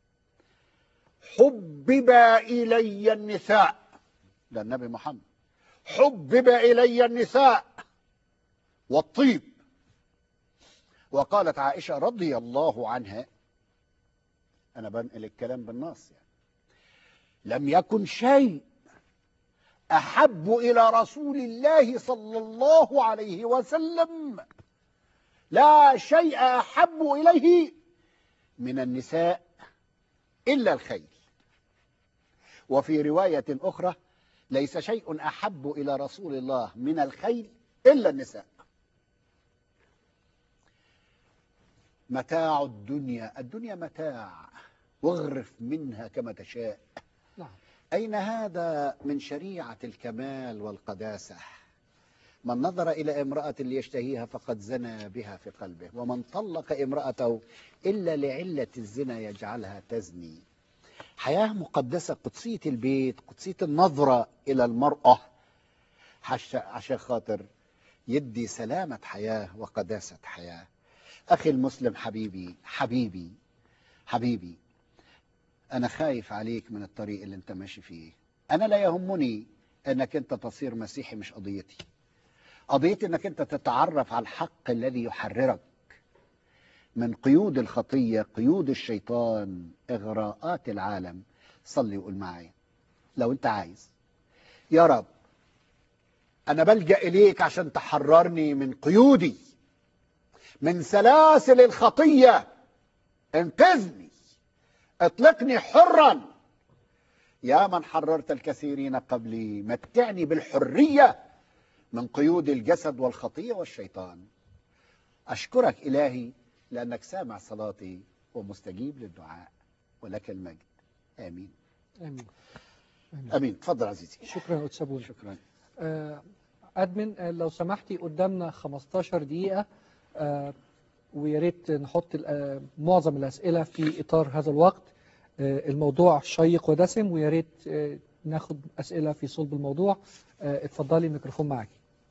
حبب إلي النساء، ده النبي محمد، حبب إلي النساء والطيب. وقالت عائشة رضي الله عنها أنا بنقل الكلام بالنص يعني. لم يكن شيء أحب إلى رسول الله صلى الله عليه وسلم، لا شيء أحب إليه من النساء إلا الخيل. وفي رواية أخرى ليس شيء أحب إلى رسول الله من الخيل إلا النساء. متاع الدنيا، الدنيا متاع واغرف منها كما تشاء. نعم. أين هذا من شريعة الكمال والقداسة؟ من نظر إلى امرأة ليشتهيها فقد زنى بها في قلبه، ومن طلق امرأته إلا لعلة الزنا يجعلها تزني. حياة مقدسة، قدسية البيت، قدسية النظرة إلى المرأة، عشان خاطر يدي سلامة حياة وقداسة حياة. أخي المسلم، حبيبي حبيبي حبيبي، أنا خايف عليك من الطريق اللي أنت ماشي فيه. أنا لا يهمني أنك أنت تصير مسيحي، مش قضيتي. قضيتي أنك أنت تتعرف على الحق الذي يحررك من قيود الخطية، قيود الشيطان، إغراءات العالم. صلي وقول معي لو أنت عايز: يا رب أنا بلجأ إليك عشان تحررني من قيودي، من سلاسل الخطية. انقذني، اطلقني حرا يا من حررت الكثيرين قبلي. متعني بالحرية من قيود الجسد والخطية والشيطان. أشكرك إلهي لأنك سامع صلاتي ومستجيب للدعاء، ولك المجد. آمين آمين آمين. آمين. تفضل عزيزي. شكرا أستاذ بولا. شكرا. آه، أدمن، آه، لو سمحتي قدامنا خمستاشر دقيقة، آه، ويا ريت نحط آه، معظم الأسئلة في إطار هذا الوقت. آه، الموضوع شيق ودسم، ويا ريت آه، ناخد أسئلة في صلب الموضوع. آه، اتفضلي، الميكروفون معاكي.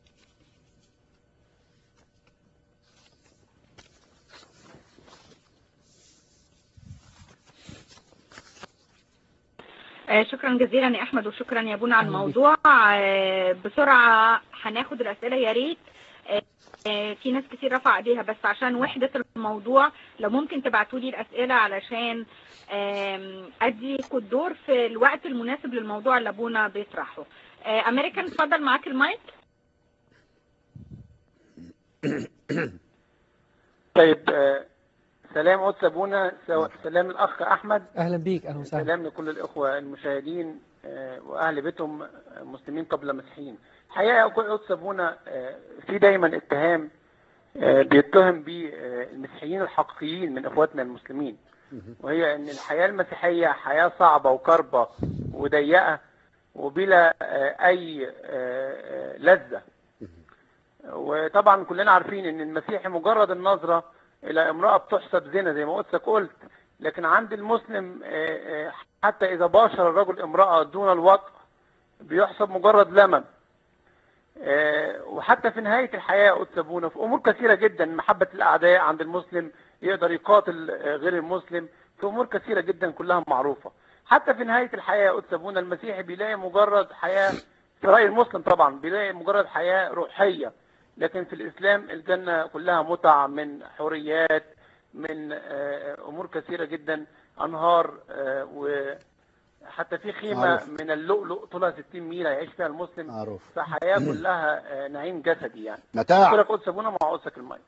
آه، شكرا جزيلا يا احمد، وشكرا يا ابونا على الموضوع. آه، بسرعه هناخد الاسئله يا ريت. آه، آه، في ناس كتير رفع ايديها، بس عشان وحده الموضوع لو ممكن تبعتوا لي الاسئله علشان آم، اديكوا الدور في الوقت المناسب للموضوع اللي ابونا بيطرحه. آه، امريكان، اتفضل معاك المايك. طيب، آه، سلام قدس ابونا، سلام الاخ احمد. اهلا بيك. اهلا وسهلا. سلام لكل الاخوه المشاهدين آه، واهل بيتهم مسلمين قبل مسيحيين. حقيقه قدس ابونا، آه، في دايما اتهام آه، بيتهم به آه، المسيحيين الحقيقيين من اخواتنا المسلمين، وهي ان الحياه المسيحيه حياه صعبه وكربه وضيقه وبلا آه، اي آه، لذه. وطبعا كلنا عارفين ان المسيحي مجرد النظره الى امرأة بتحسب زنا زي ما قدسك قلت، لكن عند المسلم حتى اذا باشر الرجل امرأة دون الوطء بيحسب مجرد لمم. وحتى في نهاية الحياة قدس ابونا في امور كثيرة جدا، محبة الاعداء عند المسلم يقدر يقاتل غير المسلم، في امور كثيرة جدا كلها معروفة. حتى في نهاية الحياة قدس ابونا المسيحي بيلاقي مجرد حياة، في رأي المسلم طبعا بيلاقي مجرد حياة روحية، لكن في الإسلام الجنة كلها متع من حريات، من أمور كثيرة جدا، أنهار، وحتى في خيمة معروف. من اللؤلؤ طولها ستين ميل يعيش فيها المسلم معروف. فحياة كلها نعيم جسدي يعني. متاع. أشكرك قدس أبونا، مع قدسك المايك.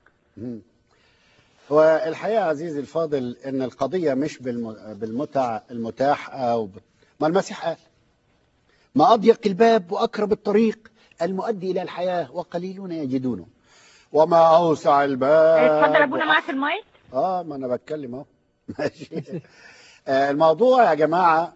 والحقيقة عزيزي الفاضل إن القضية مش بالمتع المتاح أو ما المسيح قال: ما أضيق الباب وأقرب الطريق المؤدي إلى الحياة وقليلون يجدونه، وما أوسع الباب. اتفضل ابونا معاك المايك. اه ما أنا بتكلم اهو. ماشي. الموضوع يا جماعة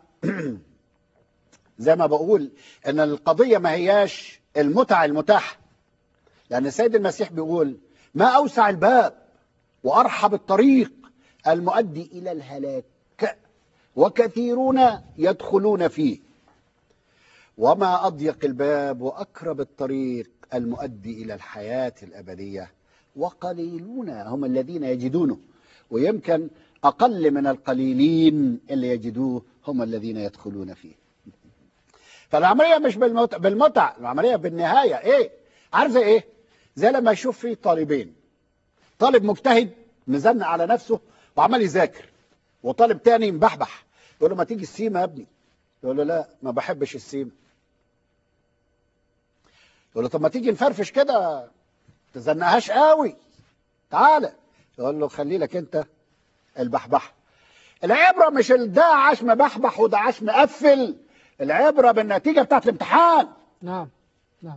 زي ما بقول إن القضية ما هياش المتع المتاح، لأن السيد المسيح بيقول: ما أوسع الباب وأرحب الطريق المؤدي إلى الهلاك وكثيرون يدخلون فيه، وما أضيق الباب وأقرب الطريق المؤدي إلى الحياة الأبدية وقليلون هم الذين يجدونه. ويمكن أقل من القليلين اللي يجدوه هم الذين يدخلون فيه. فالعملية مش بالمتع, بالمتع العملية بالنهاية إيه؟ عارف زي إيه؟ زي لما يشوف فيه طالبين، طالب مجتهد مزنق على نفسه وعمال يذاكر وطالب تاني مبحبح يقول له ما تيجي السيمه يا ابني، يقول له لا ما بحبش السيمه. يقول له طب ما تيجي نفرفش كده تزنقهاش قوي تعالى، يقول له خلي لك انت البحبح. العبره مش ده عاش مبحبح وده عاش مقفل، العبره بالنتيجه بتاعت الامتحان. نعم نعم.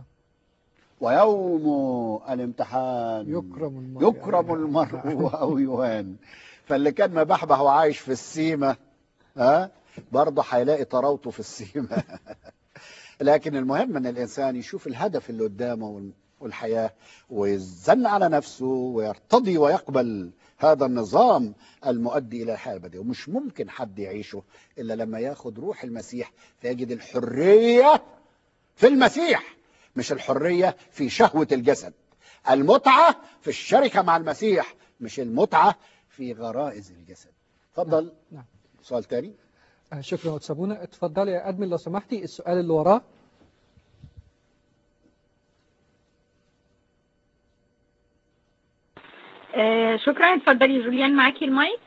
ويوم الامتحان يكرم المرء يكرم المرء او يهان. فاللي كان مبحبح وعايش في السيمه ها برضه هيلاقي طراوته في السيمه. لكن المهم ان الانسان يشوف الهدف اللي قدامه والحياه ويزن على نفسه ويرتضي ويقبل هذا النظام المؤدي الى الحياه الابديه. ومش ممكن حد يعيشه الا لما ياخد روح المسيح فيجد الحريه في المسيح، مش الحريه في شهوه الجسد. المتعه في الشركه مع المسيح، مش المتعه في غرائز الجسد. اتفضل. نعم. نعم. سؤال تاني. آه شكرا يا أتسابونا. اتفضلي يا أدمن لو سمحتي السؤال اللي وراه. آه شكرا. اتفضلي جوليان معاكي المايك.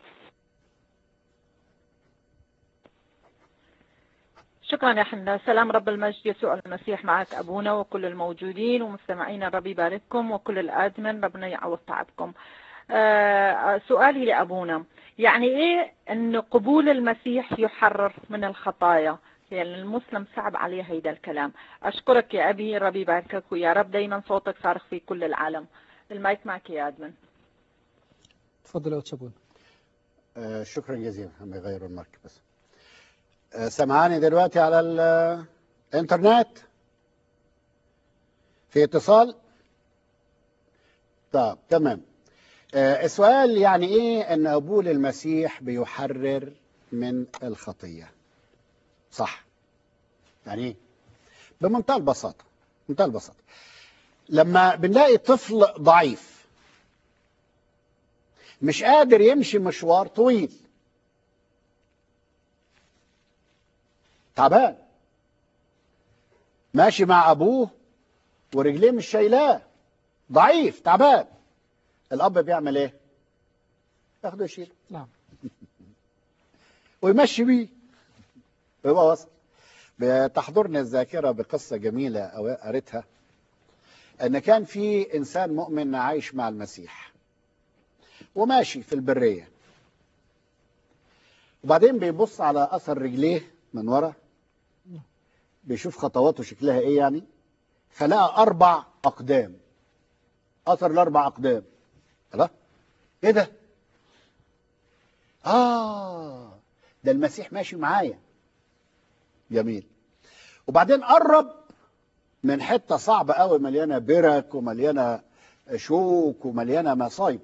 شكرا يا حنا. سلام رب المجد يسوع المسيح معك أبونا وكل الموجودين ومستمعين، ربي يبارككم، وكل الآدمن ربنا يعوض تعبكم. آه سؤالي لأبونا، يعني إيه أن قبول المسيح يحرر من الخطايا؟ يعني المسلم صعب عليه هيدا الكلام. أشكرك يا أبي، ربي يباركك، ويا رب دايما صوتك صارخ في كل العالم. المايك معك يا آدمن. تفضل يا أتسابونا. آه شكرا جزيلا. هم يغيروا المارك بس. آه سمعاني دلوقتي على الانترنت؟ في اتصال؟ طب تمام. آه السؤال يعني ايه ان قبول المسيح بيحرر من الخطية؟ صح. يعني ايه؟ بمنتهى البساطة، بمنتهى البساطة. لما بنلاقي طفل ضعيف مش قادر يمشي مشوار طويل، تعبان، ماشي مع ابوه ورجليه مش شايلاه، ضعيف تعبان، الاب بيعمل ايه؟ ياخده يشيله. نعم. ويمشي بيه ويبقى وصل. بتحضرني الذاكره بقصه جميله قريتها، ان كان في انسان مؤمن عايش مع المسيح وماشي في البريه، وبعدين بيبص على اثر رجليه من ورا، بيشوف خطواته شكلها ايه يعني، فلقى اربع اقدام، اثر الاربع اقدام. الله، ايه ده؟ اه ده المسيح ماشي معايا. جميل. وبعدين قرب من حته صعبه قوي مليانه برك ومليانه شوك ومليانه مصايب،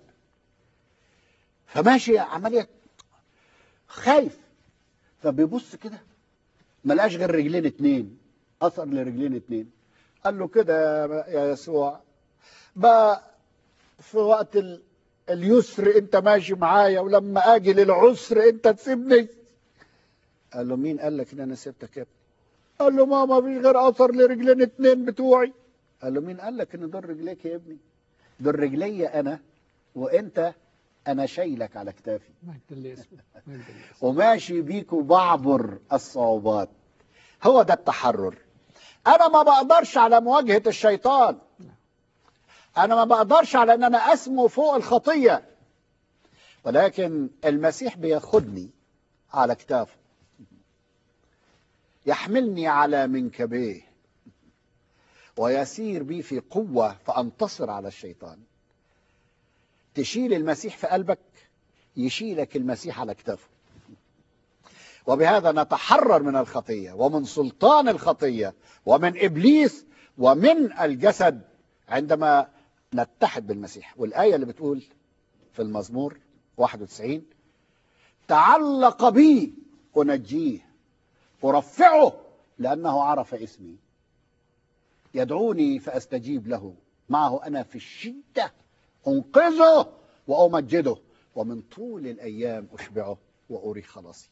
فماشي عمليه خايف، فبيبص كده ما لقاش غير رجلين اتنين، اثر لرجلين اتنين. قال له كده يا يسوع بقى في وقت اليسر انت ماشي معايا، ولما اجي للعسر انت تسيبني. قال له مين قال لك ان انا سبتك يا ابني؟ قال له ما ما فيش غير اثر لرجلين اتنين بتوعي. قال له مين قال لك ان دول رجليك يا ابني؟ دول رجلي انا، وانت انا شايلك على كتافي وماشي بيك وبعبر الصعوبات. هو ده التحرر. انا ما بقدرش على مواجهة الشيطان، انا ما بقدرش على ان انا اسمو فوق الخطية، ولكن المسيح بياخدني على كتافه، يحملني على منكبيه ويسير بي في قوة فانتصر على الشيطان. تشيل المسيح في قلبك يشيلك المسيح على كتافه، وبهذا نتحرر من الخطية ومن سلطان الخطية ومن إبليس ومن الجسد عندما نتحد بالمسيح. والآية اللي بتقول في المزمور واحد وتسعين تعلق بي أنجيه أرفعه لأنه عرف اسمي، يدعوني فأستجيب له، معه أنا في الشدة أنقذه وأمجده، ومن طول الأيام أشبعه وأري خلاصي.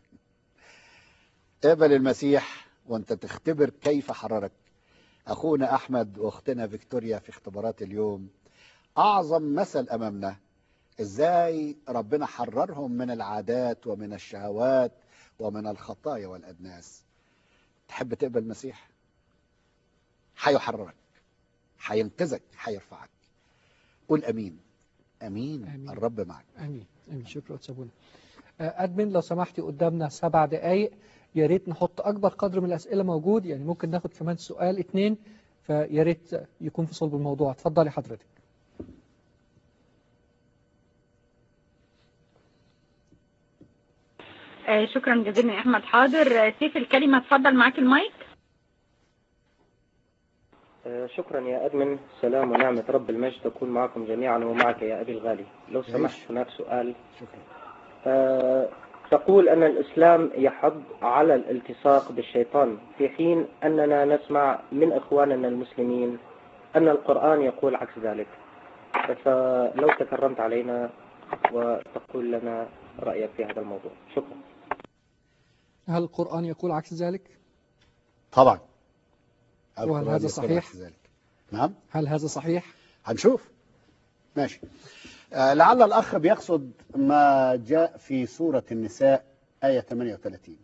قبل المسيح وانت تختبر كيف حررك. أخونا أحمد وأختنا فيكتوريا في اختبارات اليوم أعظم مثل أمامنا ازاي ربنا حررهم من العادات ومن الشهوات ومن الخطايا والأدناس. تحب تقبل المسيح؟ هيحررك، هينقذك، هيرفعك. قول امين. امين, أمين. الرب معك. امين امين. شكرا سابونا. ادمن لو سمحتي قدامنا سبع دقائق، يا ريت نحط اكبر قدر من الاسئله موجود، يعني ممكن ناخد كمان سؤال اتنين، فيا ريت يكون في صلب الموضوع. اتفضلي حضرتك. آه شكرا جزيلا يا احمد. حاضر. آه سيف الكلمه، اتفضل معاك المايك. آه شكرا يا ادمن. سلام ونعمه رب المجد تكون معكم جميعا ومعك يا ابي الغالي. لو سمحت هناك سؤال. شكرا. آه تقول ان الاسلام يحض على الالتصاق بالشيطان، في حين اننا نسمع من اخواننا المسلمين ان القران يقول عكس ذلك. فلو تكرمت علينا وتقول لنا رايك في هذا الموضوع. شكرا. هل القرآن يقول عكس ذلك؟ طبعا. وهل هذا صحيح؟ نعم. هل هذا صحيح؟ هنشوف. ماشي. آه لعل الأخ بيقصد ما جاء في سورة النساء آية ثمانية وثلاثين.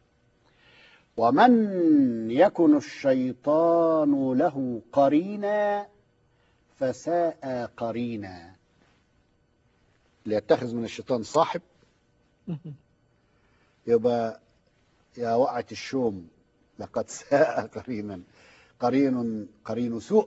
ومن يكن الشيطان له قرينا فساء قرينا. ليتخذ من الشيطان صاحب يبقى يا وقعة الشوم لقد ساء قرينا. قرين قرين سوء.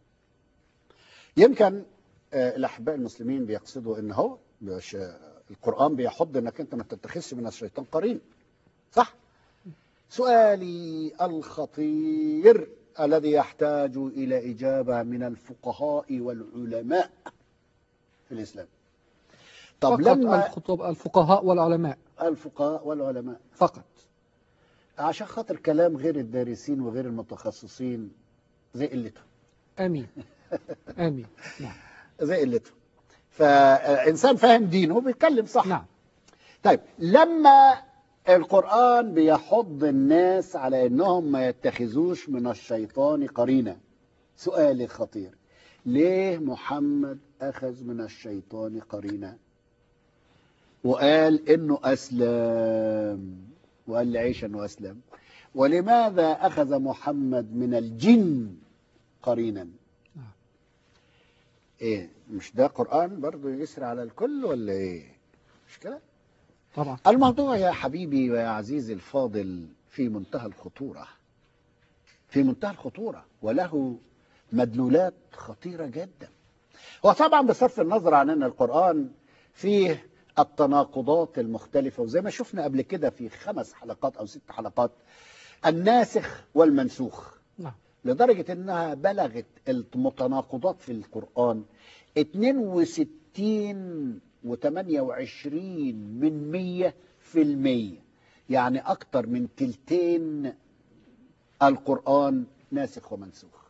يمكن الأحباء المسلمين بيقصدوا ان هو القرآن بيحض انك انت ما تتخذش من الشيطان قرين. صح؟ سؤالي الخطير الذي يحتاج إلى إجابة من الفقهاء والعلماء في الإسلام. طب لما الخطب الفقهاء والعلماء الفقهاء والعلماء فقط، عشان خاطر كلام غير الدارسين وغير المتخصصين زي قلتهم. امين امين. نعم. زي قلتهم. فإنسان فاهم دينه بيتكلم صح. نعم. طيب لما القرآن بيحض الناس على انهم ما يتخذوش من الشيطان قرينا، سؤالي خطير، ليه محمد اخذ من الشيطان قرينا وقال انه اسلم وقال لعيش انه اسلم؟ ولماذا اخذ محمد من الجن قرينا؟ ايه مش ده قرآن برضو يسري على الكل ولا ايه؟ مش كده؟ طبعا. الموضوع يا حبيبي ويا عزيزي الفاضل في منتهى الخطورة، في منتهى الخطورة وله مدلولات خطيرة جدا. وطبعا بصرف النظر عن ان القرآن فيه التناقضات المختلفة، وزي ما شفنا قبل كده في خمس حلقات او ست حلقات الناسخ والمنسوخ. نعم. لدرجة انها بلغت المتناقضات في القرآن اثنين وستين وثمانية وعشرين من مية في المية، يعني أكتر من تلتين القرآن ناسخ ومنسوخ.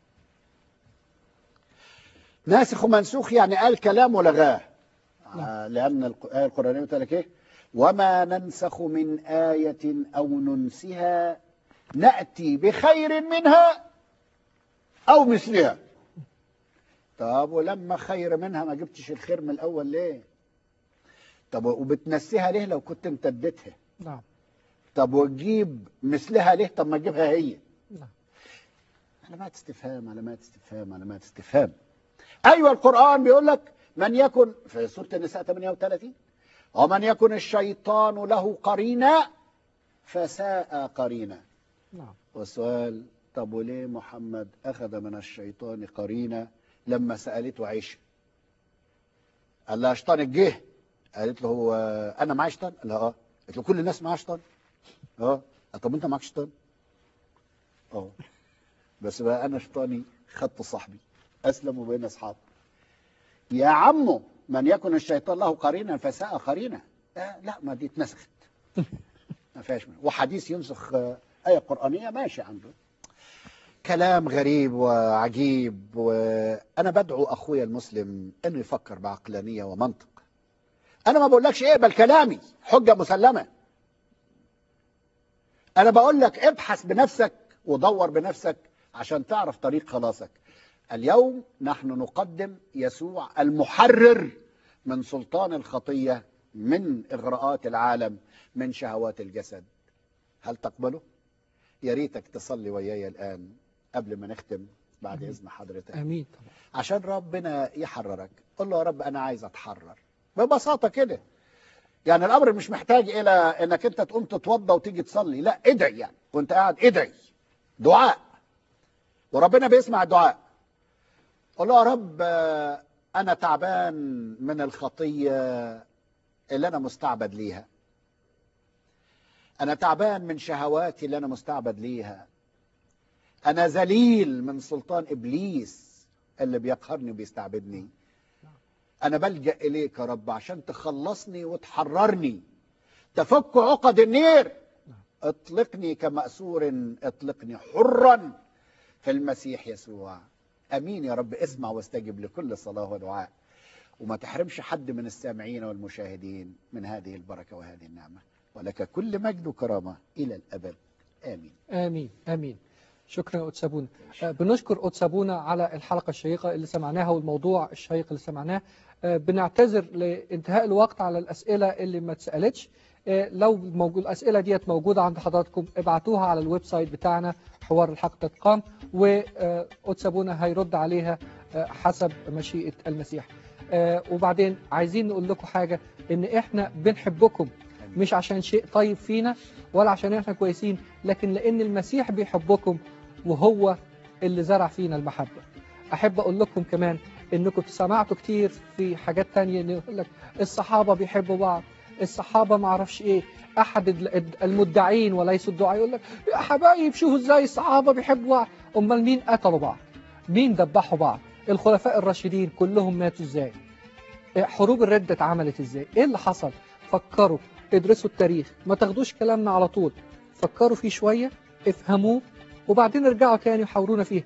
ناسخ ومنسوخ يعني قال كلام ولغاه. آه لأن الآية القرآنية بتقول لك إيه؟ وما ننسخ من آية أو ننسها نأتي بخير منها أو مثلها. طب ولما خير منها ما جبتش الخير من الأول ليه؟ طب وبتنسيها ليه لو كنت انت اديتها؟ نعم. طب وتجيب مثلها ليه؟ طب ما تجيبها هي. نعم. علامات استفهام علامات استفهام علامات استفهام. أيوة القرآن بيقول لك من يكن في سورة النساء ثمانية وثلاثين ومن يكن الشيطان له قرينا فساء قرينا. نعم. والسؤال طب وليه محمد أخذ من الشيطان قرينا لما سألته عائشة؟ قال لها شيطان جه. قالت له هو انا معايا شيطان؟ قال لها اه. قالت له كل الناس معاها شيطان؟ اه. طب انت معاك شيطان؟ اه. بس بقى انا شيطاني خدت صاحبي اسلم وبقينا اصحاب. يا عمو من يكن الشيطان له قرينا فساء قرينا. آه لا ما دي اتنسخت ما فيهاش منه. وحديث ينسخ آية قرآنية ماشي عنده. كلام غريب وعجيب. وأنا بدعو أخويا المسلم أنه يفكر بعقلانية ومنطق. أنا ما بقولكش اقبل كلامي حجة مسلمة. أنا بقول لك ابحث بنفسك ودور بنفسك عشان تعرف طريق خلاصك. اليوم نحن نقدم يسوع المحرر من سلطان الخطية، من إغراءات العالم، من شهوات الجسد. هل تقبله؟ يا ريتك تصلي وياي الآن قبل ما نختم بعد أمين. إذن حضرتك. امين طبعا. عشان ربنا يحررك. قل له يا رب أنا عايز أتحرر ببساطة كده. يعني الأمر مش محتاج إلى إنك أنت تقوم تتوضى وتيجي تصلي، لا، ادعي. يعني وأنت قاعد ادعي دعاء، وربنا بيسمع الدعاء. قل له يا رب أنا تعبان من الخطية اللي أنا مستعبد ليها، أنا تعبان من شهواتي اللي أنا مستعبد ليها، أنا ذليل من سلطان إبليس اللي بيقهرني وبيستعبدني. أنا بلجأ إليك يا رب عشان تخلصني وتحررني، تفك عقد النير، اطلقني كمأسور، اطلقني حرا في المسيح يسوع. أمين يا رب. اسمع واستجب لكل صلاة ودعاء، وما تحرمش حد من السامعين والمشاهدين من هذه البركة وهذه النعمة، ولك كل مجد وكرامة إلى الأبد. آمين آمين آمين. شكرا يا قدس أبونا. بنشكر قدس أبونا على الحلقة الشيقة اللي سمعناها والموضوع الشيق اللي سمعناه. بنعتذر لانتهاء الوقت على الأسئلة اللي ما اتسألتش. لو موجود الأسئلة ديت موجودة عند حضراتكم ابعتوها على الويب سايت بتاعنا حوار الحق تتقام، وقدس أبونا هيرد عليها حسب مشيئة المسيح. وبعدين عايزين نقول لكم حاجة، ان احنا بنحبكم مش عشان شيء طيب فينا ولا عشان احنا كويسين، لكن لان المسيح بيحبكم وهو اللي زرع فينا المحبة. احب اقول لكم كمان انكم سمعتوا كتير في حاجات تانية، ان يقول لك الصحابة بيحبوا بعض، الصحابة ما اعرفش ايه، احد المدعين وليس الدعاء يقول لك يا حبايب شوفوا ازاي الصحابة بيحبوا بعض. امال مين قتلوا بعض؟ مين ذبحوا بعض؟ الخلفاء الراشدين كلهم ماتوا ازاي؟ حروب الردة اتعملت ازاي؟ ايه اللي حصل؟ فكروا، ادرسوا التاريخ، ما تاخدوش كلامنا على طول، فكروا فيه شوية، افهموه، وبعدين ارجعوا تاني وحاورونا فيه.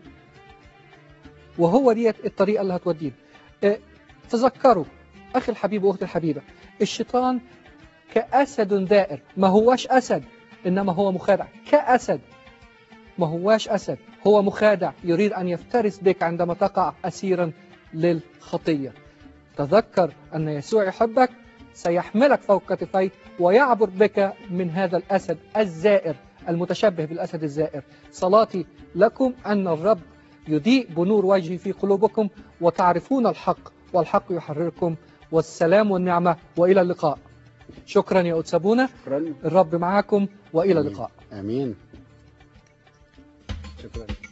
وهو ديت الطريقة اللي هتودينا. اه تذكروا اخي الحبيب واختي الحبيبة، الشيطان كأسد دائر، ما هواش أسد إنما هو مخادع. كأسد ما هواش أسد، هو مخادع، يريد أن يفترس بك عندما تقع أسيرا للخطية. تذكر أن يسوع يحبك، سيحملك فوق كتفيه ويعبر بك من هذا الأسد الزائر المتشبه بالأسد الزائر. صلاتي لكم أن الرب يضيء بنور وجهه في قلوبكم وتعرفون الحق والحق يحرركم. والسلام والنعمة وإلى اللقاء. شكرا يا قدس أبونا. شكرا. الرب معكم وإلى اللقاء. آمين. شكرا.